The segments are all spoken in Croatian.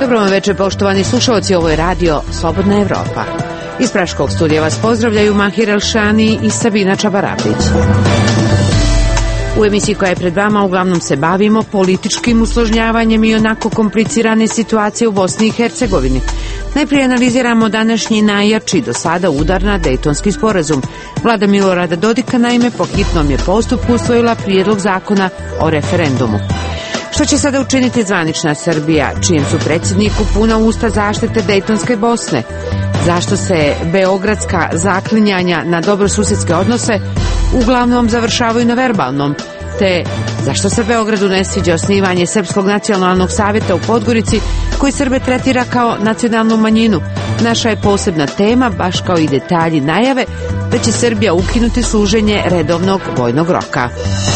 Dobro vam večer, poštovani slušalci, ovo je radio Slobodna Evropa. Iz Praškog studija vas pozdravljaju Mahir Elšani i Sabina Čabarapić. U emisiji koja je pred vama uglavnom se bavimo političkim usložnjavanjem i onako komplicirane situacije u Bosni i Hercegovini. Najprije analiziramo današnji najjači do sada udar na Dejtonski sporazum. Vlada Milorada Dodika naime po hitnom je postupku usvojila prijedlog zakona o referendumu. Što će sada učiniti zvanična Srbija, čijem su predsjedniku puna usta zaštite Dejtonske Bosne? Zašto se beogradska zaklinjanja na dobrosusjedske odnose uglavnom završavaju na verbalnom? Te zašto se Beogradu ne sviđa osnivanje Srpskog nacionalnog savjeta u Podgorici, koji Srbe tretira kao nacionalnu manjinu? Naša je posebna tema, baš kao i detalji najave da će Srbija ukinuti služenje redovnog vojnog roka.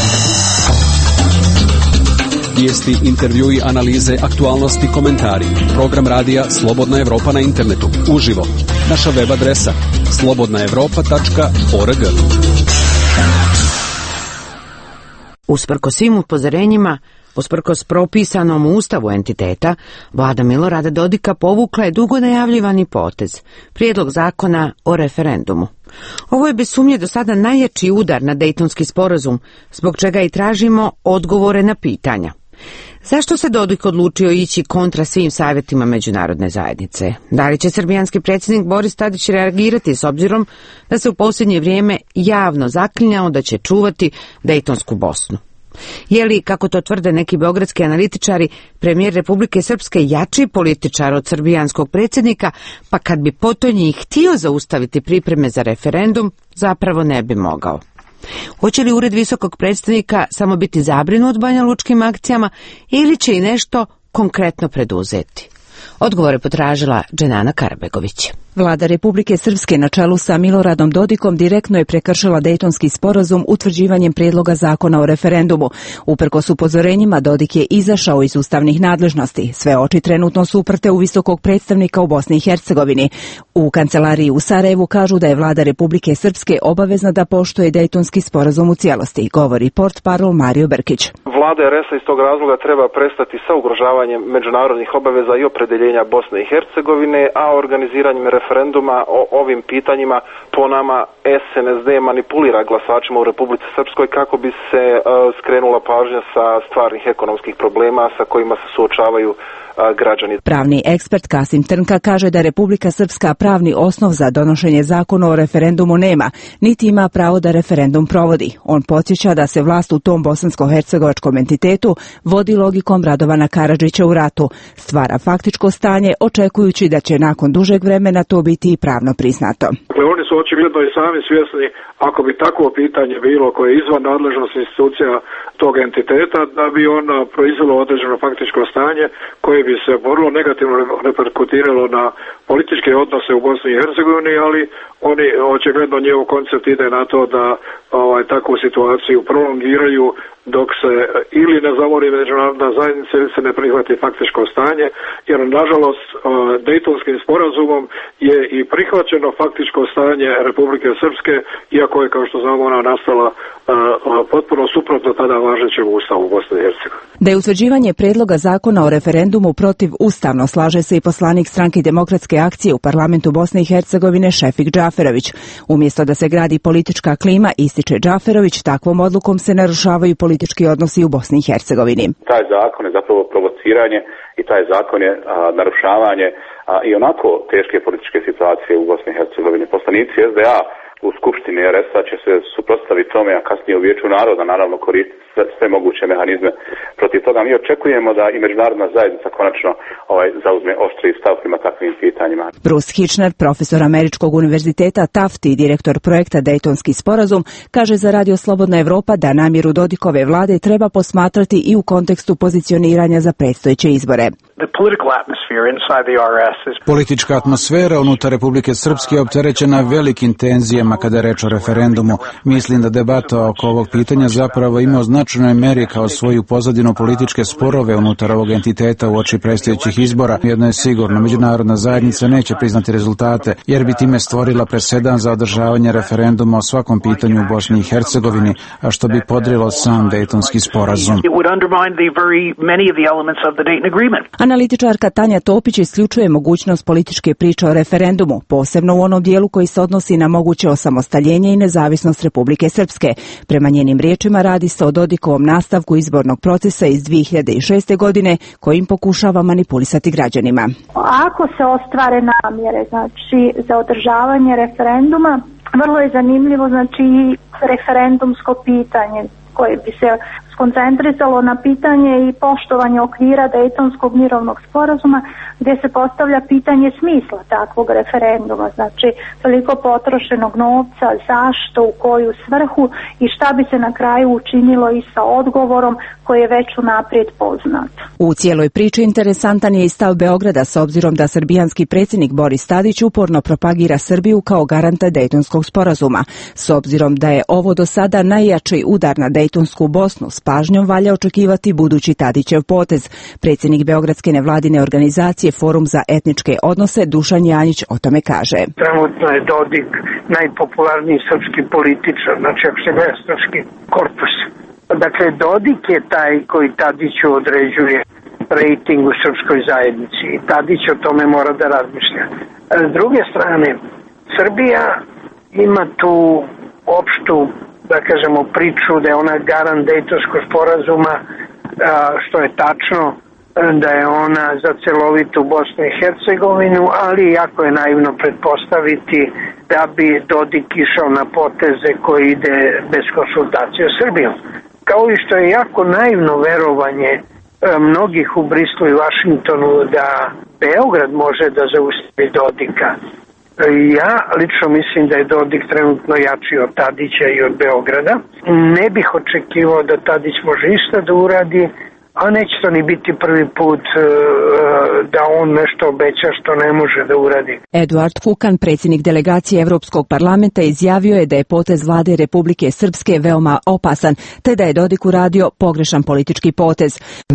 Vijesti, intervjui, analize, aktualnosti, komentari. Program radija Slobodna Evropa na internetu. Uživo. Naša web adresa slobodnaevropa.org. Usprkos svim upozorenjima, usprkos propisanom ustavu entiteta, vlada Milorada Dodika povukla je dugo najavljivani potez, prijedlog zakona o referendumu. Ovo je bez sumnje do sada najjači udar na Dejtonski sporazum, zbog čega i tražimo odgovore na pitanja. Zašto se Dodik odlučio ići kontra svim savjetima međunarodne zajednice? Da li će srbijanski predsjednik Boris Tadić reagirati s obzirom da se u posljednje vrijeme javno zaklinjao da će čuvati Dejtonsku Bosnu? Je li, kako to tvrde neki beogradski analitičari, premijer Republike Srpske jači političar od srbijanskog predsjednika, pa kad bi potonji i htio zaustaviti pripreme za referendum, zapravo ne bi mogao? Hoće li ured visokog predstavnika samo biti zabrinut banjalučkim akcijama ili će i nešto konkretno preduzeti? Odgovore potražila Dženana Karabegović. Vlada Republike Srpske na čelu sa Miloradom Dodikom direktno je prekršila Dejtonski sporazum utvrđivanjem prijedloga zakona o referendumu. Uprkos upozorenjima, Dodik je izašao iz ustavnih nadležnosti. Sve oči trenutno su uprte u visokog predstavnika u Bosni i Hercegovini. U kancelariji u Sarajevu kažu da je Vlada Republike Srpske obavezna da poštuje Dejtonski sporazum u cijelosti, govori portparol Mario Brkić. Vlada RS iz tog razloga treba prestati sa ugrožavanjem međunarodnih obaveza i opredeljenja Bosne i Hercegovine, a organiziranjem referenduma o ovim pitanjima po nama SNSD manipulira glasačima u Republici Srpskoj kako bi se skrenula pažnja sa stvarnih ekonomskih problema sa kojima se suočavaju građani. Pravni ekspert Kasim Trnka kaže da Republika Srpska pravni osnov za donošenje zakona o referendumu nema, niti ima pravo da referendum provodi. On podsjeća da se vlast u tom bosansko-hercegovačkom entitetu vodi logikom Radovana Karadžića u ratu, stvara faktičko stanje očekujući da će nakon dužeg vremena to biti i pravno priznato. Dakle, oni su očigledno i sami svjesni, ako bi takvo pitanje bilo koje je izvan nadležnosti institucija tog entiteta, da bi on proizvelo određeno faktičko stanje koje bi se vrlo negativno reperkutiralo na političke odnose u Bosni i Hercegovini, ali oni očigledno njihov koncept ide na to da takvu situaciju prolongiraju dok se ili ne zamori međunarodna zajednica ili se ne prihvati faktičko stanje, jer nažalost Dejtonskim sporazumom je i prihvaćeno faktičko stanje Republike Srpske, iako je, kao što znamo, ona nastala potpuno suprotno tada važećem ustavu Bosne i Hercegovine. Da je utvrđivanje prijedloga zakona o referendumu protiv ustavno, slaže se i poslanik Stranke demokratske akcije u parlamentu Bosne i Hercegovine Šefik Džaferović. Umjesto da se gradi politička klima, ističe Džaferović, takvom odlukom se narušavaju politički odnosi u Bosni i Hercegovini. Taj zakon je zapravo provociranje i taj zakon je narušavanje i onako teške političke situacije u Bosni i Hercegovini. Poslanici SDA u Skupštini RS-a će se suprotstaviti tome, a kasnije u Vijeću naroda naravno koristiti sve moguće mehanizme protiv toga. Mi očekujemo da i međunarodna zajednica konačno zauzme oštri stav prema takvim pitanjima. Bruce Hitchner, profesor Američkog univerziteta Tufti i direktor projekta Dejtonski sporazum, kaže za Radio Slobodna Evropa da namjeru Dodikove vlade treba posmatrati i u kontekstu pozicioniranja za predstojeće izbore. Politička atmosfera unutar Republike Srpske je opterećena velikim tenzijama kada je reč o referendumu. Mislim da debata oko ovog pitanja zapravo ima u značajnoj meri kao svoju pozadinu političke sporove unutar ovog entiteta uoči predstojećih izbora. Jedno je sigurno, međunarodna zajednica neće priznati rezultate, jer bi time stvorila presedan za održavanje referenduma o svakom pitanju u Bosni i Hercegovini, a što bi podrilo sam Dejtonski sporazum. A Analitičarka Tanja Topić isključuje mogućnost političke priče o referendumu, posebno u onom dijelu koji se odnosi na moguće osamostaljenje i nezavisnost Republike Srpske. Prema njenim riječima radi se o Dodikovom nastavku izbornog procesa iz 2006. godine kojim pokušava manipulisati građanima. Ako se ostvare namjere, znači za održavanje referenduma, vrlo je zanimljivo, znači i referendumsko pitanje koje bi se skoncentrisalo na pitanje i poštovanje okvira Dejtonskog mirovnog sporazuma, gdje se postavlja pitanje smisla takvog referenduma, znači toliko potrošenog novca, zašto, u koju svrhu i šta bi se na kraju učinilo i sa odgovorom koji je već unaprijed poznat. U cijeloj priči interesantan je i stav Beograda s obzirom da srbijanski predsjednik Boris Tadić uporno propagira Srbiju kao garanta Dejtonskog sporazuma. S obzirom da je ovo do sada najjači udar na Dejtonsku Bosnu, s pažnjom valja očekivati budući Tadićev potez. Predsjednik Beogradske nevladine organizacije Forum za etničke odnose Dušan Janjić o tome kaže. Trenutno je Dodik najpopularniji srpski političar, znači ako se gleda srpski korpus. Dakle, Dodik je taj koji Tadiću određuje rejting u srpskoj zajednici i Tadić o tome mora da razmišlja. S druge strane, Srbija ima tu opštu, da kažemo, priču da je ona garant Dejtonskog sporazuma, što je tačno, da je ona za celovitu Bosnu i Hercegovinu, ali jako je naivno pretpostaviti da bi Dodik išao na poteze koji ide bez konsultacije s Srbijom. Kao i što je jako naivno verovanje mnogih u Brislu i Vašingtonu da Beograd može da zaustavi Dodika. Ja lično mislim da je Dodik trenutno jači od Tadića i od Beograda. Ne bih očekivao da Tadić može išta da uradi, a neće to ni biti prvi put da on nešto obeća što ne može da uradi. Eduard Kukan, predsjednik delegacije Evropskog parlamenta, izjavio je da je potez vlade Republike Srpske veoma opasan, te da je Dodik uradio pogrešan politički potez.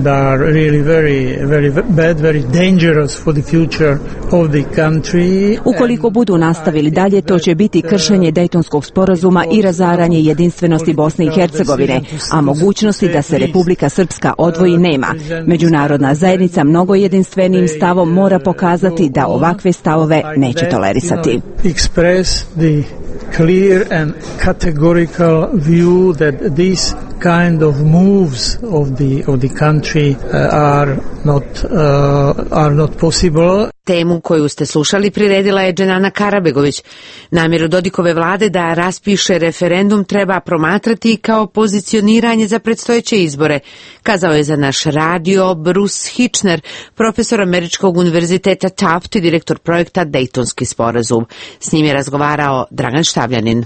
Ukoliko budu nastavili dalje, to će biti kršenje Dejtonskog sporazuma i razaranje jedinstvenosti Bosne i Hercegovine, a mogućnosti da se Republika Srpska odvoji nema. Međunarodna zajednica mnogo jedinstvenijim stavom mora pokazati da ovakve stavove neće tolerisati. Clear and categorical view that these kind of moves of the country are not possible. Temu koju ste slušali priredila je Dženana Karabegović. Namjeru Dodikove vlade da raspiše referendum treba promatrati kao pozicioniranje za predstojeće izbore, kazao je za naš radio Bruce Hitchner, profesor Američkog univerziteta Taft i direktor projekta Dejtonski sporazum. S njim je razgovarao Dragan Štavljanin.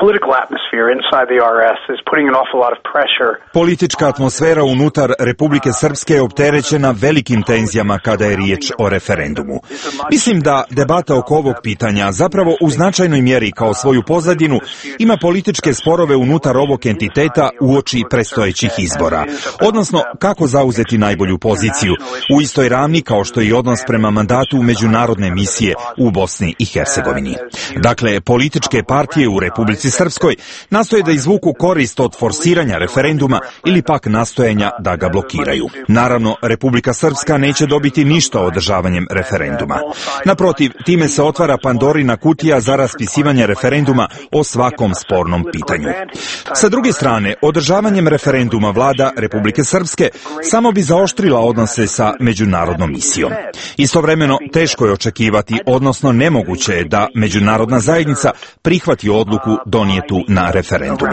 Politička atmosfera unutar Republike Srpske je opterećena velikim tenzijama kada je riječ o referendumu. Mislim da debata oko ovog pitanja zapravo u značajnoj mjeri kao svoju pozadinu ima političke sporove unutar ovog entiteta uoči predstojećih izbora, odnosno kako zauzeti najbolju poziciju u istoj ravni kao što je i odnos prema mandatu međunarodne misije u Bosni i Hercegovini. Dakle, političke partije u Republici Srpskoj nastoje da izvuku korist od forsiranja referenduma ili pak nastojanja da ga blokiraju. Naravno, Republika Srpska neće dobiti ništa održavanjem referenduma. Naprotiv, time se otvara Pandorina kutija za raspisivanje referenduma o svakom spornom pitanju. Sa druge strane, održavanjem referenduma vlada Republike Srpske samo bi zaoštrila odnose sa međunarodnom misijom. Istovremeno, teško je očekivati, odnosno nemoguće je da međunarodna zajednica prihvati odluku donijetu na referendumu.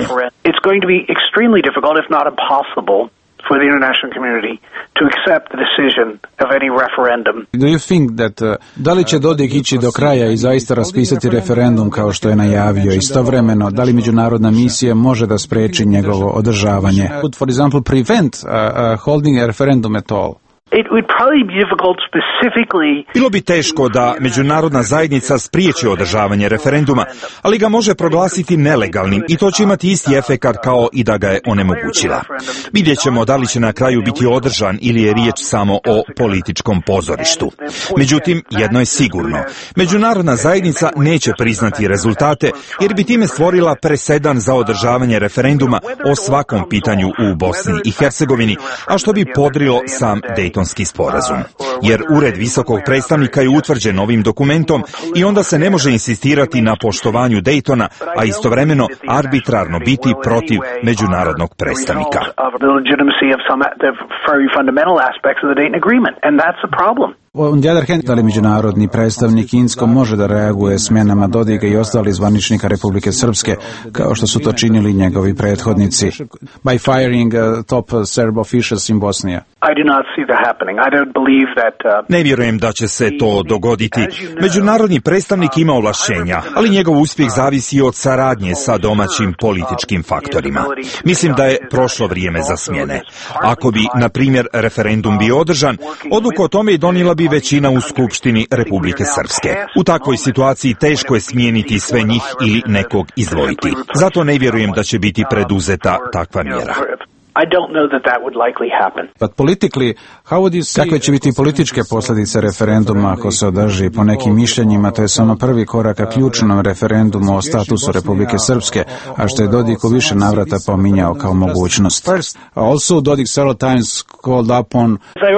For the international community to accept the decision of any referendum. Do you think that da li će Dodik ići do kraja i zaista raspisati referendum kao što je najavio? Istovremeno, da li međunarodna misija može da spreči njegovo održavanje? Would, for example, prevent holding a referendum at all? Bilo bi teško da međunarodna zajednica spriječi održavanje referenduma, ali ga može proglasiti nelegalnim i to će imati isti efekat kao i da ga je onemogućila. Vidjet ćemo da li će na kraju biti održan ili je riječ samo o političkom pozorištu. Međutim, jedno je sigurno. Međunarodna zajednica neće priznati rezultate jer bi time stvorila presedan za održavanje referenduma o svakom pitanju u Bosni i Hercegovini, a što bi podrilo sam Dejtonski Dejtonski sporazum. Jer ured visokog predstavnika je utvrđen ovim dokumentom i onda se ne može insistirati na poštovanju Dejtona, a istovremeno arbitrarno biti protiv međunarodnog predstavnika. On the other hand, da li međunarodni predstavnik Insko može da reaguje smjenama Dodika i ostalih zvaničnika Republike Srpske, kao što su to činili njegovi prethodnici, by firing top Serb officials in Bosnia? Ne vjerujem da će se to dogoditi. Međunarodni predstavnik ima ovlašćenja, ali njegov uspjeh zavisi od saradnje sa domaćim političkim faktorima. Mislim da je prošlo vrijeme za smjene. Ako bi, na primjer, referendum bio održan, odluku o tome i donijela bi većina u Skupštini Republike Srpske. U takvoj situaciji teško je smijeniti sve njih ili nekog izdvojiti. Zato ne vjerujem da će biti preduzeta takva mjera. Kakve će biti političke posljedice referenduma ako se održi? Po nekim mišljenjima to je samo prvi korak ka ključnom referendumu o statusu Republike Srpske, a što je Dodik u više navrata pominjao kao mogućnost. Also, Dodik several times called upon...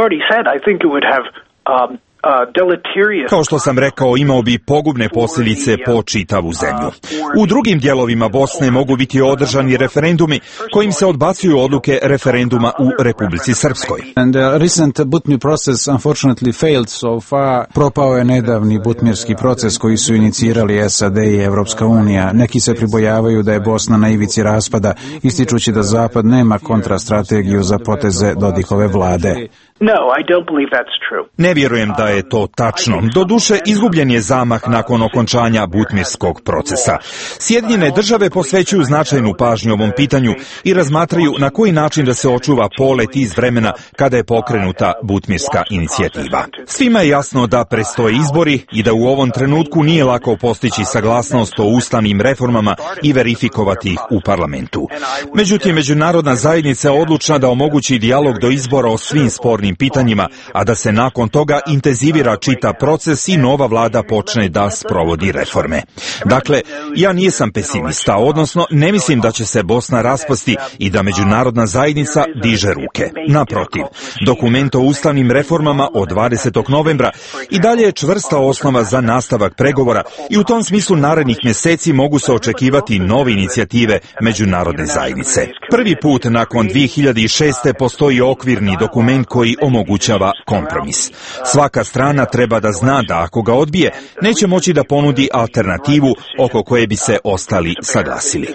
Kao što sam rekao, imao bi pogubne posljedice po čitavu zemlju. U drugim dijelovima Bosne mogu biti održani referendumi kojim se odbacuju odluke referenduma u Republici Srpskoj. And the recent Butmir process unfortunately failed so far. Propao je nedavni butmirski proces koji su inicirali SAD i Evropska unija. Neki se pribojavaju da je Bosna na ivici raspada, ističući da Zapad nema kontrastrategiju za poteze Dodikove vlade. Ne vjerujem da je to tačno. Doduše, izgubljen je zamah nakon okončanja butmirskog procesa. Sjedinjene države posvećuju značajnu pažnju ovom pitanju i razmatraju na koji način da se očuva polet iz vremena kada je pokrenuta butmirska inicijativa. Svima je jasno da predstoje izbori i da u ovom trenutku nije lako postići saglasnost o ustavnim reformama i verifikovati ih u parlamentu. Međutim, međunarodna zajednica je odlučna da omogući dijalog do izbora o svim spornim pitanjima, a da se nakon toga intenzivira čitav proces i nova vlada počne da sprovodi reforme. Dakle, ja nisam pesimista, odnosno ne mislim da će se Bosna raspasti i da međunarodna zajednica diže ruke. Naprotiv, dokument o ustavnim reformama od 20. novembra i dalje je čvrsta osnova za nastavak pregovora i u tom smislu narednih mjeseci mogu se očekivati nove inicijative međunarodne zajednice. Prvi put nakon 2006. postoji okvirni dokument koji omogućava kompromis. Svaka strana treba da zna da ako ga odbije, neće moći da ponudi alternativu oko koje bi se ostali saglasili.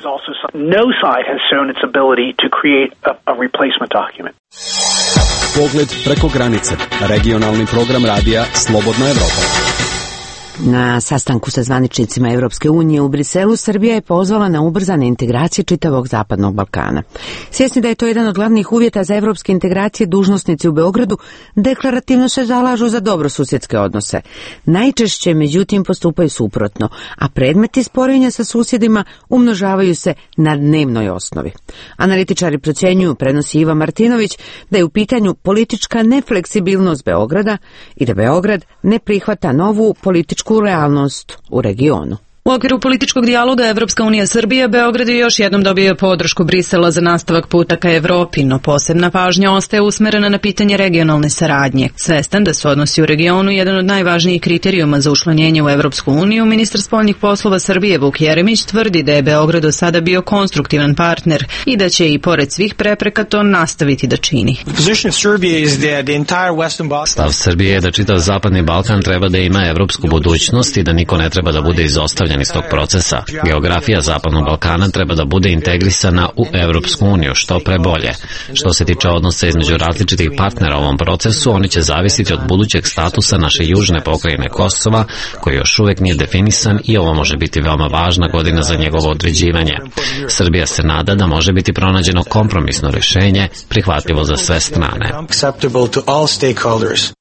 Pogled preko granice. Regionalni program radija Slobodna Evropa. Na sastanku sa zvaničnicima Evropske unije u Briselu Srbija je pozvala na ubrzane integracije čitavog Zapadnog Balkana. Svjesni da je to jedan od glavnih uvjeta za evropske integracije, dužnosnici u Beogradu deklarativno se zalažu za dobrosusjedske odnose. Najčešće, međutim, postupaju suprotno, a predmeti sporenja sa susjedima umnožavaju se na dnevnoj osnovi. Analitičari procjenjuju, prenosi Iva Martinović, da je u pitanju politička nefleksibilnost Beograda i da Beograd ne prihvata novu političku realnost u regionu. U okviru političkog dijaloga Evropska unija Srbija, Beograd je još jednom dobio podršku Brisela za nastavak puta ka Evropi, no posebna pažnja ostaje usmerena na pitanje regionalne saradnje. Svestan da su odnosi u regionu jedan od najvažnijih kriterijuma za učlanjenje u Evropsku uniju, ministar spoljnih poslova Srbije Vuk Jeremić tvrdi da je Beograd do sada bio konstruktivan partner i da će i pored svih prepreka to nastaviti da čini. Stav Srbije je da čitav Zapadni Balkan treba da ima evropsku budućnost i da niko ne treba da bude izostavljen iz tog procesa. Geografija Zapadnog Balkana treba da bude integrisana u Evropsku uniju, što pre bolje. Što se tiče odnosa između različitih partnera u ovom procesu, oni će zavisiti od budućeg statusa naše južne pokrajine Kosova, koji još uvek nije definisan i ovo može biti veoma važna godina za njegovo određivanje. Srbija se nada da može biti pronađeno kompromisno rješenje, prihvatljivo za sve strane.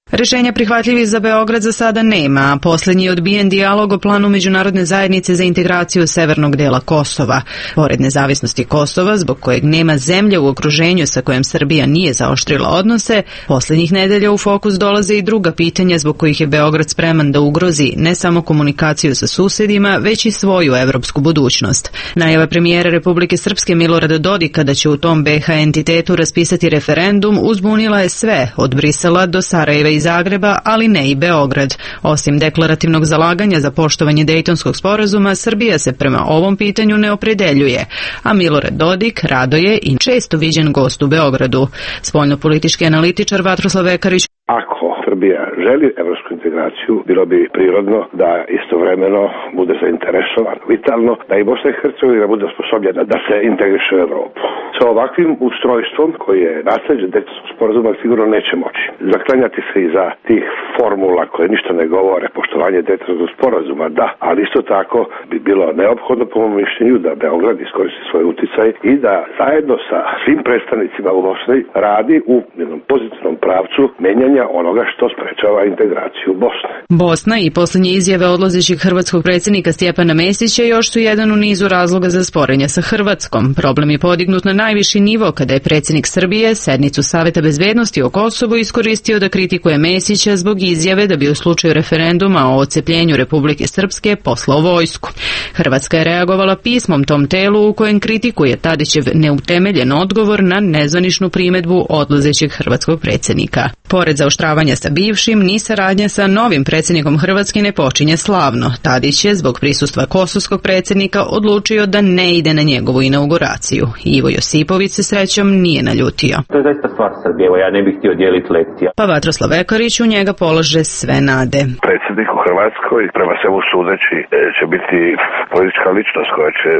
Rešenja prihvatljivih za Beograd za sada nema, a posljednji je odbijen dijalog o planu međunarodne zajednice za integraciju severnog dela Kosova. Pored nezavisnosti Kosova, zbog kojeg nema zemlje u okruženju sa kojom Srbija nije zaoštrila odnose, posljednjih nedelja u fokus dolaze i druga pitanja zbog kojih je Beograd spreman da ugrozi ne samo komunikaciju sa susedima, već i svoju evropsku budućnost. Najava premijera Republike Srpske Milorada Dodika da će u tom BiH entitetu raspisati referendum uzbunila je sve, od Brisela do Sarajeva i Zagreba, ali ne i Beograd. Osim deklarativnog zalaganja za poštovanje Dejtonskog sporazuma, Srbija se prema ovom pitanju ne opredeljuje, a Milorad Dodik rado je i često viđen gost u Beogradu. Spoljnopolitički analitičar Vatroslav Vekarić: ako Srbija želi evropsku integraciju, bilo bi prirodno da istovremeno bude zainteresovan, vitalno, da i Bosna i Hercegovina bude osposobljena da se integriše u Evropu. Sa ovakvim ustrojstvom koji je nasleđen Dejtonskog sporazuma sigurno neće moći zaklanjati se iza tih formula koje ništa ne govore, poštovanje Dejtonskog sporazuma, da, ali isto tako bi bilo neophodno po mom mišljenju da Beograd iskoristi svoj uticaj i da zajedno sa svim predstavnicima u Bosni radi u jednom pozitivnom pravcu menjanja onoga što sprečava integraciju Bosne. Bosna i posljednje izjave odlazećeg hrvatskog predsjednika Stjepana Mesića još su jedan u nizu razloga za sporenje sa Hrvatskom. Problem je podignut na najviši nivo kada je predsjednik Srbije sednicu Saveta bezbednosti o Kosovu iskoristio da kritikuje Mesića zbog izjave da bi u slučaju referenduma o odcepljenju Republike Srpske poslao vojsku. Hrvatska je reagovala pismom tom telu u kojem kritikuje Tadićev neutemeljen odgovor na nezvaničnu primedbu odlazećeg hrvatskog predsjednika. Pored zaoštravanja sa bivšim, ni saradnja sa novim predsjednikom Hrvatske ne počinje slavno. Tadić je zbog prisustva kosovskog predsjednika odlučio da ne ide na njegovu inauguraciju. Ivo Josipović se srećom nije naljutio. To je zaista stvar Srbije, evo ja ne bih htio dijeliti lekcija. Pa Vatroslav Vekarić u njega polaže sve nade. Predsjednik u Hrvatskoj, prema svemu sudeći, će biti politička ličnost koja će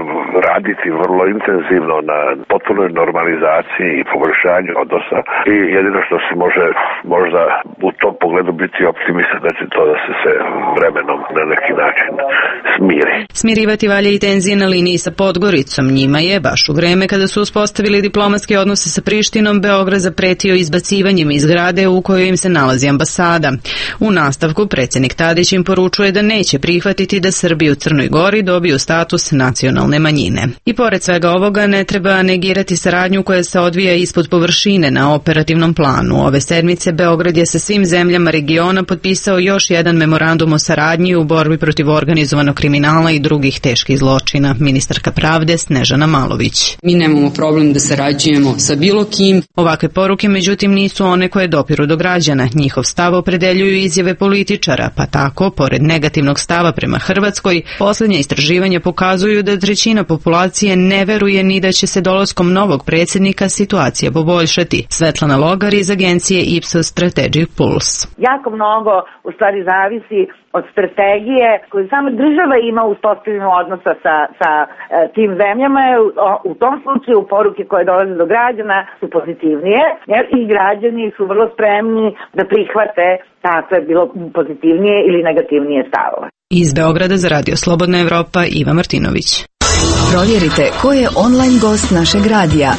raditi vrlo intenzivno na potpunoj normalizaciji i poboljšanju odnosa i jedino što se može možda u tom pogledu biti optimista da će to da se vremenom na neki način smiri. Smirivati valje i tenzije na liniji sa Podgoricom. Njima je, baš u vreme kada su uspostavili diplomatske odnose sa Prištinom, Beograd zapretio izbacivanjem iz zgrade u kojoj im se nalazi ambasada. U nastavku predsjednik Tadić im poručuje da neće prihvatiti da Srbi u Crnoj Gori dobiju status nacionalne manjine. I pored svega ovoga ne treba negirati saradnju koja se odvija ispod površine na operativnom planu. Ove sedmice Beograd je sa svim zemljama regiona potpisao još jedan memorandum o saradnji u borbi protiv organizovanog kriminala i drugih teških zločina. Ministarka pravde Snežana Malović: mi nemamo problem da sarađujemo sa bilo kim. Ovakve poruke međutim nisu one koje dopiru do građana. Njihov stav opredeljuju izjave političara, pa tako, pored negativnog stava prema Hrvatskoj, posljednja istraživanja pokazuju da trećina populacije ne veruje ni da će se dolaskom novog predsjednika situacija poboljšati. Svetlana Logar iz agencije Ipsos Strategic Pulse: jako mnogo u stvari zavisi od strategije koju sama država ima uspostavljenu odnosa sa tim zemljama. U tom slučaju poruke koje dolaze do građana su pozitivnije, jer i građani su vrlo spremni da prihvate takve bilo pozitivnije ili negativnije stavove. Iz Beograda za Radio Slobodna Evropa Iva Martinović. Provjerite ko je online gost našeg radija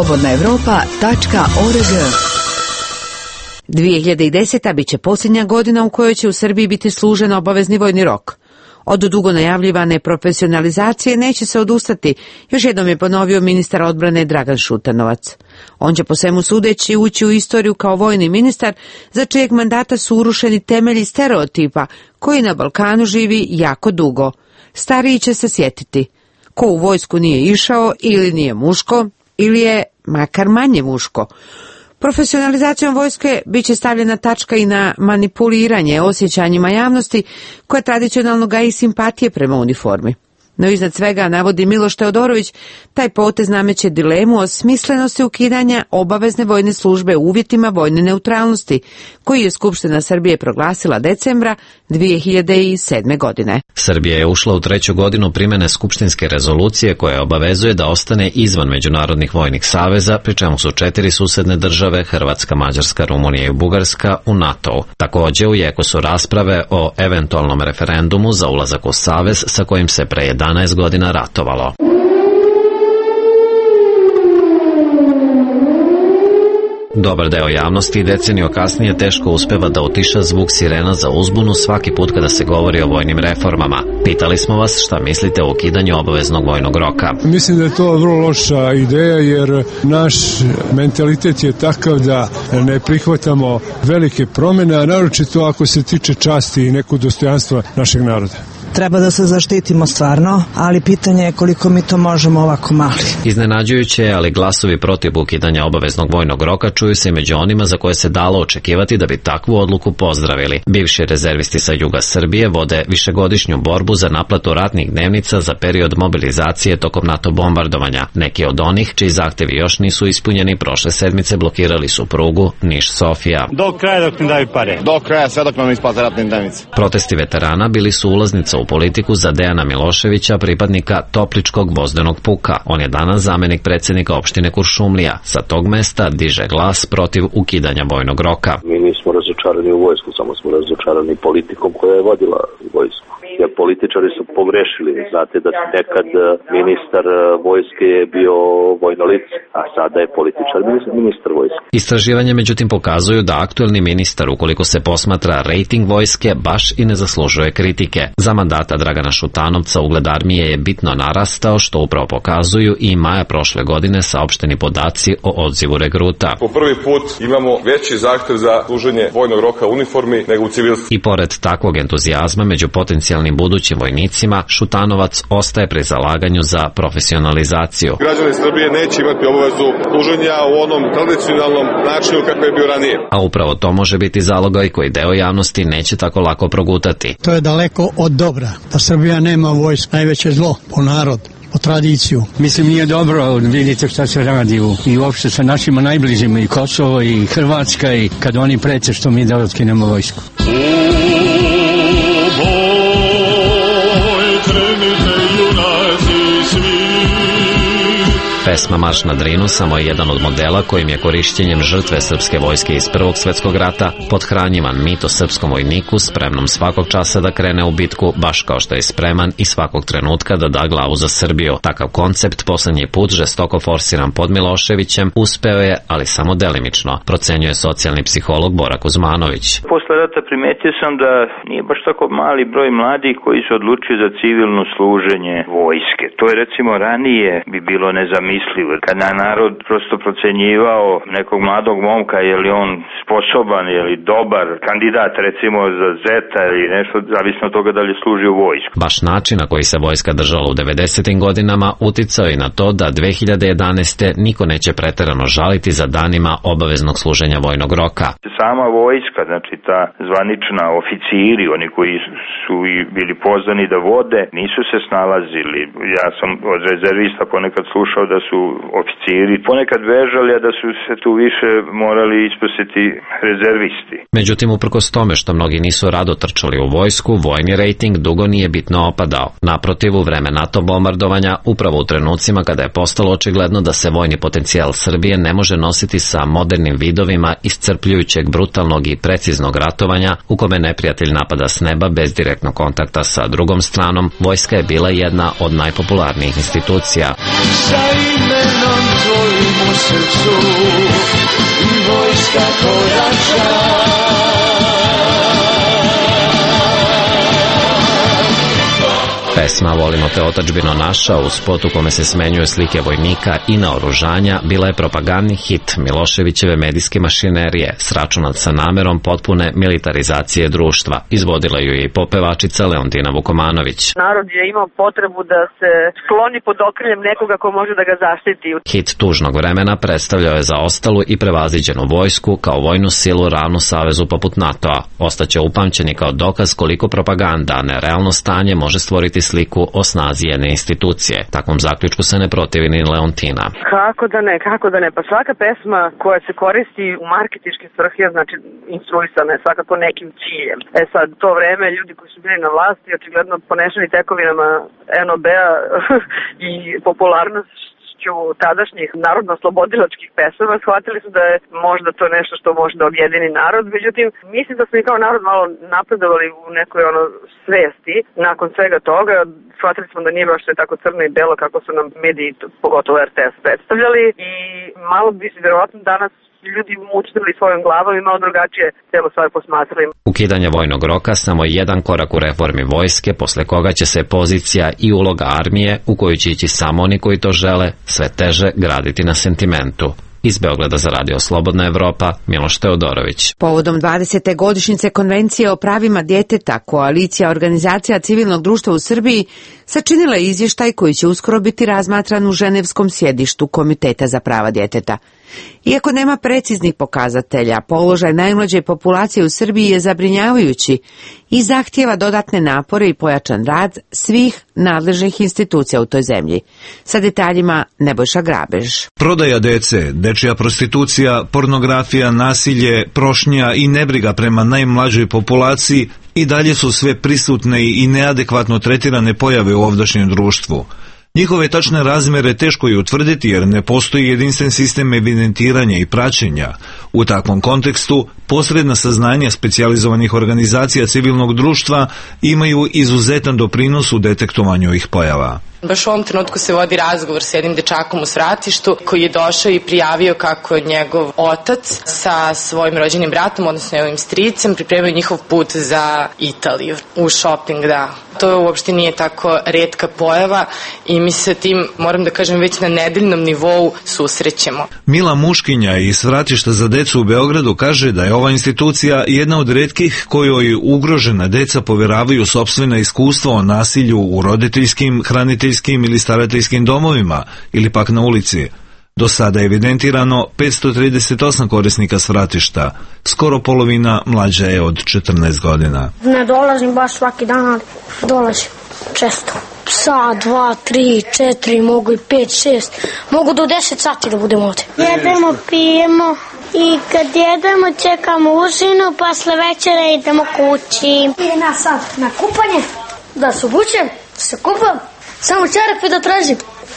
slobodnaevropa.org. 2010. bit će posljednja godina u kojoj će u Srbiji biti služen obavezni vojni rok. Od dugo najavljivane profesionalizacije neće se odustati, još jednom je ponovio ministar odbrane Dragan Šutanovac. On će po svemu sudeći ući u istoriju kao vojni ministar, za čijeg mandata su urušeni temelji stereotipa koji na Balkanu živi jako dugo. Stariji će se sjetiti: ko u vojsku nije išao ili nije muško, ili je makar manje muško. Profesionalizacijom vojske bit će stavljena tačka i na manipuliranje osjećanjima javnosti koja tradicionalno gaji simpatije prema uniformi. No iznad svega, navodi Miloš Teodorović, taj potez nameće dilemu o smislenosti ukidanja obavezne vojne službe u uvjetima vojne neutralnosti, koji je Skupština Srbije proglasila decembra 2007. godine. Srbija je ušla u 3. godinu primjene skupštinske rezolucije koja obavezuje da ostane izvan međunarodnih vojnih saveza, pri čemu su 4 susedne države, Hrvatska, Mađarska, Rumunija i Bugarska, u NATO-u. Također u jeku su rasprave o eventualnom referendumu za ulazak u savez sa kojim se pre 11 godina ratovalo. Dobar deo javnosti i deceniju kasnije teško uspeva da utiša zvuk sirena za uzbunu svaki put kada se govori o vojnim reformama. Pitali smo vas šta mislite o ukidanju obaveznog vojnog roka. Mislim da je to vrlo loša ideja jer naš mentalitet je takav da ne prihvatamo velike promjene, a naročito ako se tiče časti i nekog dostojanstva našeg naroda. Treba da se zaštitimo stvarno, ali pitanje je koliko mi to možemo ovako mali. Iznenađujuće je, ali glasovi protiv ukidanja obaveznog vojnog roka čuju se među onima za koje se dalo očekivati da bi takvu odluku pozdravili. Bivši rezervisti sa juga Srbije vode višegodišnju borbu za naplatu ratnih dnevnica za period mobilizacije tokom NATO bombardovanja. Neki od onih, čiji zahtevi još nisu ispunjeni, prošle sedmice blokirali su prugu Niš-Sofija. Do kraja dok ne daju pare. Do kraja sve dok nam isplate ratne dnevnice. Protesti veterana bili su ulaznica u politiku za Dejana Miloševića, pripadnika Topličkog vozdenog puka. On je danas zamenik predsjednika opštine Kuršumlija. Sa tog mesta diže glas protiv ukidanja vojnog roka. Mi nismo razočarani u vojsku, samo smo razočarani politikom koja je vodila vojsku. Jer političari su pogrešili. Znate da nekad ministar vojske je bio vojno lice, a sada je političar ministar vojske. Istraživanje međutim pokazuju da aktuelni ministar, ukoliko se posmatra rejting vojske, baš i ne zaslužuje kritike. Za mandata Dragana Šutanovca ugled armije je bitno narastao, što upravo pokazuju i maja prošle godine saopšteni podaci o odzivu regruta. Po prvi put imamo veći zahtev za služenje vojnog roka u uniformi nego u civilstvu. I pored takvog entuzijazma među potencijalnim budućim vojnicima, Šutanovac ostaje pri zalaganju za profesionalizaciju. Građani Srbije neće imati obavezu služenja u onom tradicionalnom načinu kako je bio ranije. A upravo to može biti zalogaj koji deo javnosti neće tako lako progutati. To je daleko od dobra. Da Srbija nema vojsku, najveće zlo po narod, po tradiciju. Mislim, nije dobro, vidite šta se radi i uopšte sa našima najbližima, i Kosovo i Hrvatska, i kad oni prete što mi da otkinemo vojsku. Pesma Marš na Drinu samo je jedan od modela kojim je korišćenjem žrtve srpske vojske iz Prvog svjetskog rata podhranjivan mit o srpskom vojniku spremnom svakog časa da krene u bitku, baš kao što je spreman i svakog trenutka da da glavu za Srbiju. Takav koncept poslednji put žestoko forsiran pod Miloševićem uspeo je, ali samo delimično, procenjuje socijalni psiholog Bora Kuzmanović. Posle rata primetio sam da nije baš tako mali broj mladih koji su odlučili za civilno služenje vojske. To je recimo ranije bi bilo nezamislivo. Kad na narod prosto procenjivao nekog mladog momka je li on sposoban, je li dobar kandidat recimo za zeta ili nešto, zavisno od toga da li služi u vojsku. Baš način na koji se vojska držala u 90. godinama uticao i na to da 2011. niko neće preterano žaliti za danima obaveznog služenja vojnog roka. Sama vojska, znači ta zvanična oficiri, oni koji su i bili pozvani da vode, nisu se snalazili. Ja sam od rezervista ponekad slušao da su oficiri ponekad bežali, a da su se tu više morali ispustiti rezervisti. Međutim, uprkos tome što mnogi nisu rado trčali u vojsku, vojni rejting dugo nije bitno opadao. Naprotiv, u vreme NATO bombardovanja, upravo u trenucima kada je postalo očigledno da se vojni potencijal Srbije ne može nositi sa modernim vidovima iscrpljujućeg, brutalnog i preciznog ratovanja, u kome neprijatelj napada s neba bez direktnog kontakta sa drugom stranom, vojska je bila jedna od najpopularnijih institucija. Sa imenom tvojim u srcu i vojska koja Pesma Volimo te otadžbino naša, u spotu kome se smenjuju slike vojnika i naoružanja, bila je propagandni hit Miloševićeve medijske mašinerije, sračunat sa namerom potpune militarizacije društva. Izvodila ju je i popevačica Leontina Vukomanović. Narod je imao potrebu da se skloni pod okriljem nekoga ko može da ga zaštiti. Hit tužnog vremena predstavljao je zaostalu i prevaziđenu vojsku kao vojnu silu ravnu savezu poput NATO-a. Ostaće upamćeni kao dokaz koliko propaganda, a ne realno stanje može stvoriti sliku o snazi jedne institucije. Takvom zaključku se ne protivi ni Leontina. Kako da ne, pa svaka pesma koja se koristi u marketinške svrhe, znači instruisana je svakako nekim ciljem. Sad, to vreme, ljudi koji su bili na vlasti, očigledno ponešeni tekovinama NOB-a i popularnost tadašnjih narodno-slobodilačkih pesama, shvatili su da je možda to nešto što može da objedini narod. Međutim, mislim da smo i kao narod malo napredovali u nekoj svesti. Nakon svega toga, shvatili smo da nije baš sve tako crno i belo kako su nam mediji, pogotovo RTS, predstavljali i malo bi se vjerovatno danas ljudi mučnili svojom glavom i malo drugačije celo stvar posmatrali. Ukidanje vojnog roka samo je jedan korak u reformi vojske, posle koga će se pozicija i uloga armije, u koju će ići samo oni koji to žele, sve teže graditi na sentimentu. Iz Beograda za Radio Slobodna Evropa, Miloš Teodorović. Povodom 20. godišnjice Konvencije o pravima djeteta, Koalicija organizacija civilnog društva u Srbiji sačinila je izvještaj koji će uskoro biti razmatran u ženevskom sjedištu Komiteta za prava djeteta. Iako nema preciznih pokazatelja, položaj najmlađe populacije u Srbiji je zabrinjavajući i zahtijeva dodatne napore i pojačan rad svih nadležnih institucija u toj zemlji. Sa detaljima Nebojša Grabež. Prodaja dece, dečija prostitucija, pornografija, nasilje, prošnja i nebriga prema najmlađoj populaciji i dalje su sve prisutne i neadekvatno tretirane pojave u ovdašnjem društvu. Njihove tačne razmere teško je utvrditi jer ne postoji jedinstven sistem evidentiranja i praćenja. U takvom kontekstu, posredna saznanja specijalizovanih organizacija civilnog društva imaju izuzetan doprinos u detektovanju ovih pojava. Baš u ovom trenutku se vodi razgovor s jednim dečakom u svratištu koji je došao i prijavio kako njegov otac sa svojim rođenim bratom, odnosno njegovim stricem, pripremio njihov put za Italiju u shopping, da. To uopšte nije tako retka pojava i mi se tim, moram da kažem, već na nedeljnom nivou susrećemo. Mila Muškinja iz Svratišta za decu u Beogradu kaže da je ova institucija jedna od retkih kojoj ugrožena deca poveravaju sopstvena iskustva o nasilju u roditeljskim, hraniteljskim ili starateljskim domovima ili pak na ulici. Do sada je evidentirano 538 korisnika Svratišta, skoro polovina mlađa je od 14 godina. Ne dolazim baš svaki dan, ali dolazim često. Sat, 2, 3, 4, mogu i 5, 6, mogu do 10 sati da budemo ovdje. Jedemo, pijemo i kad jedemo čekamo užinu, posle večera idemo kući. Ide nas sad na kupanje, da se obučem, da se kupam, samo čarape da tražim.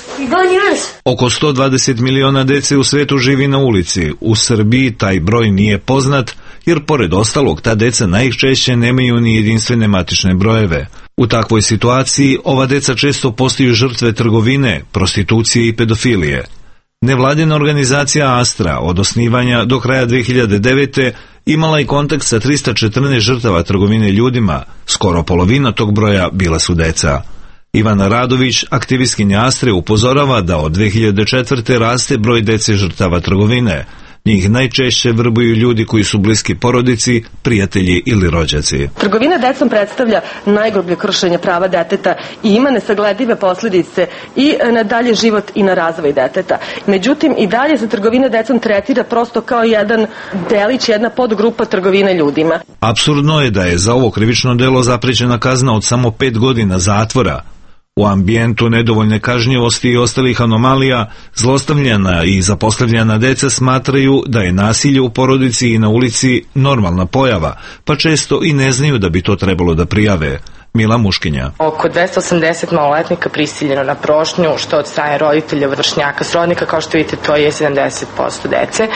Oko 120 miliona dece u svetu živi na ulici. U Srbiji taj broj nije poznat, jer pored ostalog ta deca najčešće nemaju ni jedinstvene matične brojeve. U takvoj situaciji ova deca često postaju žrtve trgovine, prostitucije i pedofilije. Nevladina organizacija Astra od osnivanja do kraja 2009. imala i kontakt sa 314 žrtava trgovine ljudima, skoro polovina tog broja bila su deca. Ivana Radović, aktivistkinja Astre, upozorava da od 2004. raste broj dece žrtava trgovine. Njih najčešće vrbuju ljudi koji su bliski porodici, prijatelji ili rođaci. Trgovina decom predstavlja najgrublje kršenje prava deteta i ima nesagledive posljedice i na dalje život i na razvoj deteta. Međutim, i dalje se trgovina decom tretira prosto kao jedan delić, jedna podgrupa trgovine ljudima. Apsurdno je da je za ovo krivično delo zaprećena kazna od samo 5 godina zatvora. U ambijentu nedovoljne kažnjivosti i ostalih anomalija, zlostavljana i zapostavljana deca smatraju da je nasilje u porodici i na ulici normalna pojava, pa često i ne znaju da bi to trebalo da prijave. Mila Muškinja. Oko 280 maloletnika prisiljeno na prošnju, što od strane roditelja, vršnjaka, srodnika, kao što vidite, to je 70% dece.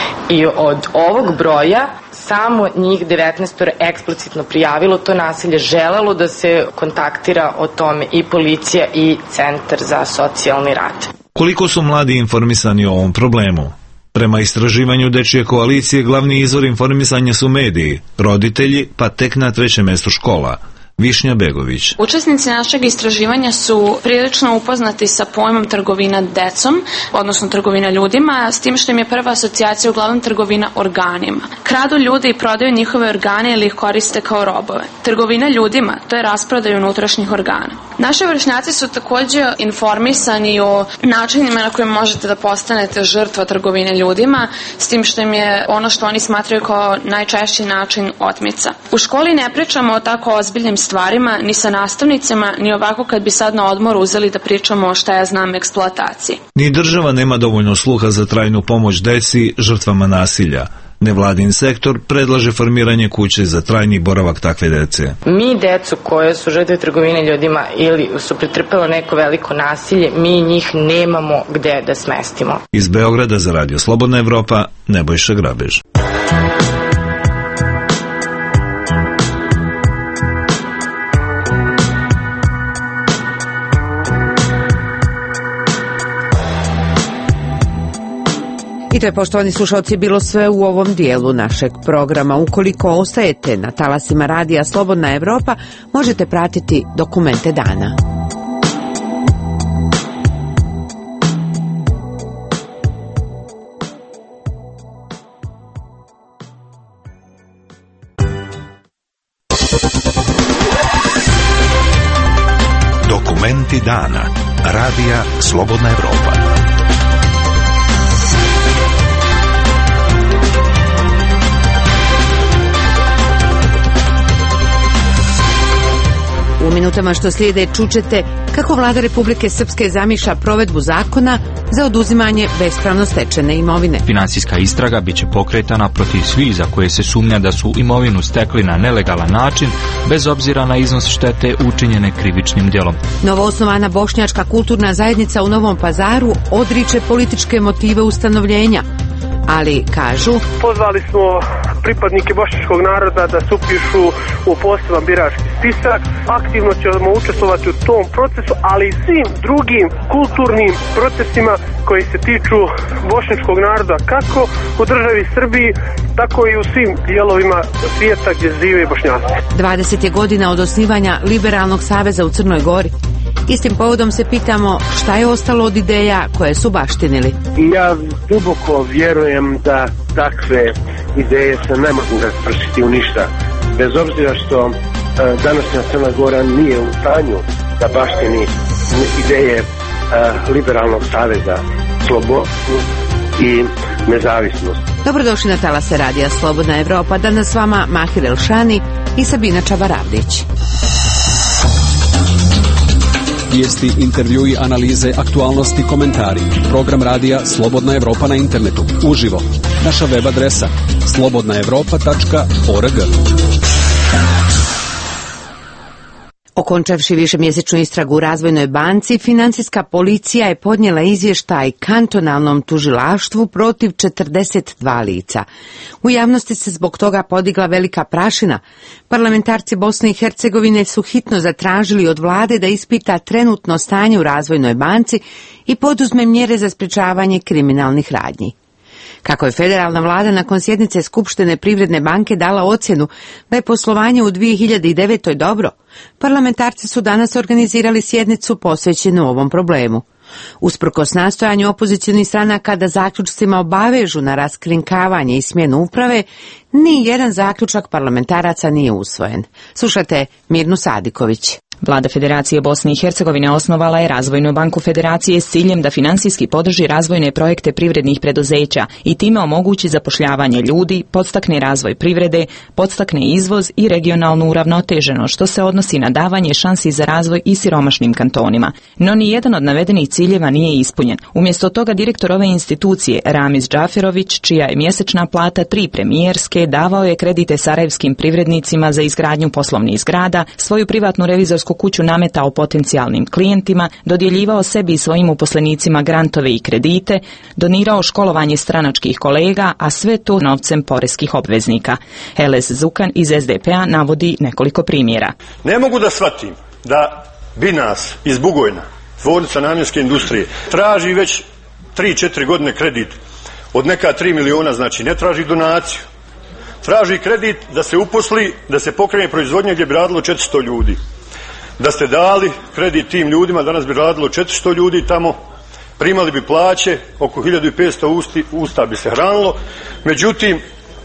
I od ovog broja samo njih 19 eksplicitno prijavilo to nasilje, želelo da se kontaktira o tome i policija i Centar za socijalni rad. Koliko su mladi informisani o ovom problemu? Prema istraživanju Dečije koalicije, glavni izvor informisanja su mediji, roditelji, pa tek na 3. mjestu škola. Višnja Begović. Učesnici našeg istraživanja su prilično upoznati sa pojmom trgovina decom, odnosno trgovina ljudima, s tim što im je prva asocijacija uglavnom trgovina organima. Kradu ljude i prodaju njihove organe ili ih koriste kao robove. Trgovina ljudima, to je rasprodaju unutrašnjih organa. Naši vršnjaci su također informisani o načinima na koje možete da postanete žrtva trgovine ljudima, s tim što im je ono što oni smatraju kao najčešći način otmica. U školi ne pričamo o tako ozbiljnim stvarima, ni sa nastavnicima, ni ovako kad bi sad na odmoru uzeli da pričamo o šta ja znam eksploataciji. Ni država nema dovoljno sluha za trajnu pomoć deci žrtvama nasilja. Nevladin sektor predlaže formiranje kuće za trajni boravak takve dece. Mi decu koje su žrtve trgovine ljudima ili su pretrpelo neko veliko nasilje, mi njih nemamo gde da smestimo. Iz Beograda za Radio Slobodna Evropa, Nebojša Grabež. I to je, poštovani slušalci, bilo sve u ovom dijelu našeg programa. Ukoliko ostajete na talasima radija Slobodna Evropa, možete pratiti dokumente dana. Dokumenti dana. Radija Slobodna Evropa. U minutama što slijede čućete kako vlada Republike Srpske zamišlja provedbu zakona za oduzimanje bespravno stečene imovine. Finansijska istraga biće pokretana protiv svih za koje se sumnja da su imovinu stekli na nelegalan način, bez obzira na iznos štete učinjene krivičnim djelom. Novoosnovana bošnjačka kulturna zajednica u Novom Pazaru odriče političke motive ustanovljenja, ali kažu: pozvali smo pripadnike bošnjačkog naroda da se upišu u poseban birački spisak. Aktivno ćemo učestvovati u tom procesu, ali i svim drugim kulturnim procesima koji se tiču bošnjačkog naroda, kako u državi Srbiji, tako i u svim dijelovima svijeta gdje žive Bošnjaci. 20 je godina od osnivanja Liberalnog saveza u Crnoj Gori. Istim povodom se pitamo šta je ostalo od ideja koje su baštinili. Ja duboko vjerujem da takve ideje se ne mogu raspršiti u ništa. Bez obzira što današnja Crna Gora nije u stanju da baštini ideje Liberalnog saveza, slobodu i nezavisnost. Dobrodošli na talase radija Slobodna Evropa. Danas s vama Mahir Elšani i Sabina Čabaravdić. Vijesti, intervjui, analize, aktualnosti, komentari. Program radija Slobodna Evropa na internetu. Uživo. Naša web adresa slobodnaevropa.org. Okončavši višemjesečnu istragu u Razvojnoj banci, financijska policija je podnijela izvještaj kantonalnom tužilaštvu protiv 42 lica. U javnosti se zbog toga podigla velika prašina. Parlamentarci Bosne i Hercegovine su hitno zatražili od vlade da ispita trenutno stanje u Razvojnoj banci i poduzme mjere za sprječavanje kriminalnih radnji. Kako je federalna vlada nakon sjednice Skupštine Privredne banke dala ocjenu da je poslovanje u 2009. dobro, parlamentarci su danas organizirali sjednicu posvećenu ovom problemu. Usprkos nastojanju opozicionih stranaka da zaključcima obavežu na raskrinkavanje i smjenu uprave, ni jedan zaključak parlamentaraca nije usvojen. Slušate Mirnu Sadiković. Vlada Federacije Bosne i Hercegovine osnovala je Razvojnu banku Federacije s ciljem da finansijski podrži razvojne projekte privrednih preduzeća i time omogući zapošljavanje ljudi, podstakne razvoj privrede, podstakne izvoz i regionalnu uravnoteženost, što se odnosi na davanje šansi za razvoj i siromašnim kantonima. No ni jedan od navedenih ciljeva nije ispunjen. Umjesto toga direktor ove institucije, Ramiz Džaferović, čija je mjesečna plata 3 premijerske, davao je kredite sarajevskim privrednicima za izgradnju poslovnih zgrada, svoju privatnu revizorsku kuću nametao potencijalnim klijentima, dodjeljivao sebi i svojim uposlenicima grantove i kredite, donirao školovanje stranačkih kolega, a sve to novcem poreskih obveznika. Eles Zukan iz SDP-a navodi nekoliko primjera. Ne mogu da shvatim da Binas iz Bugojna, tvornica namjenske industrije, traži već 3-4 godine kredit od neka 3 miliona, znači ne traži donaciju. Traži kredit da se uposli, da se pokrene proizvodnja gdje bi radilo 400 ljudi. Da ste dali kredit tim ljudima, danas bi radilo 400 ljudi tamo, primali bi plaće, oko 1500 usta bi se hranilo. Međutim,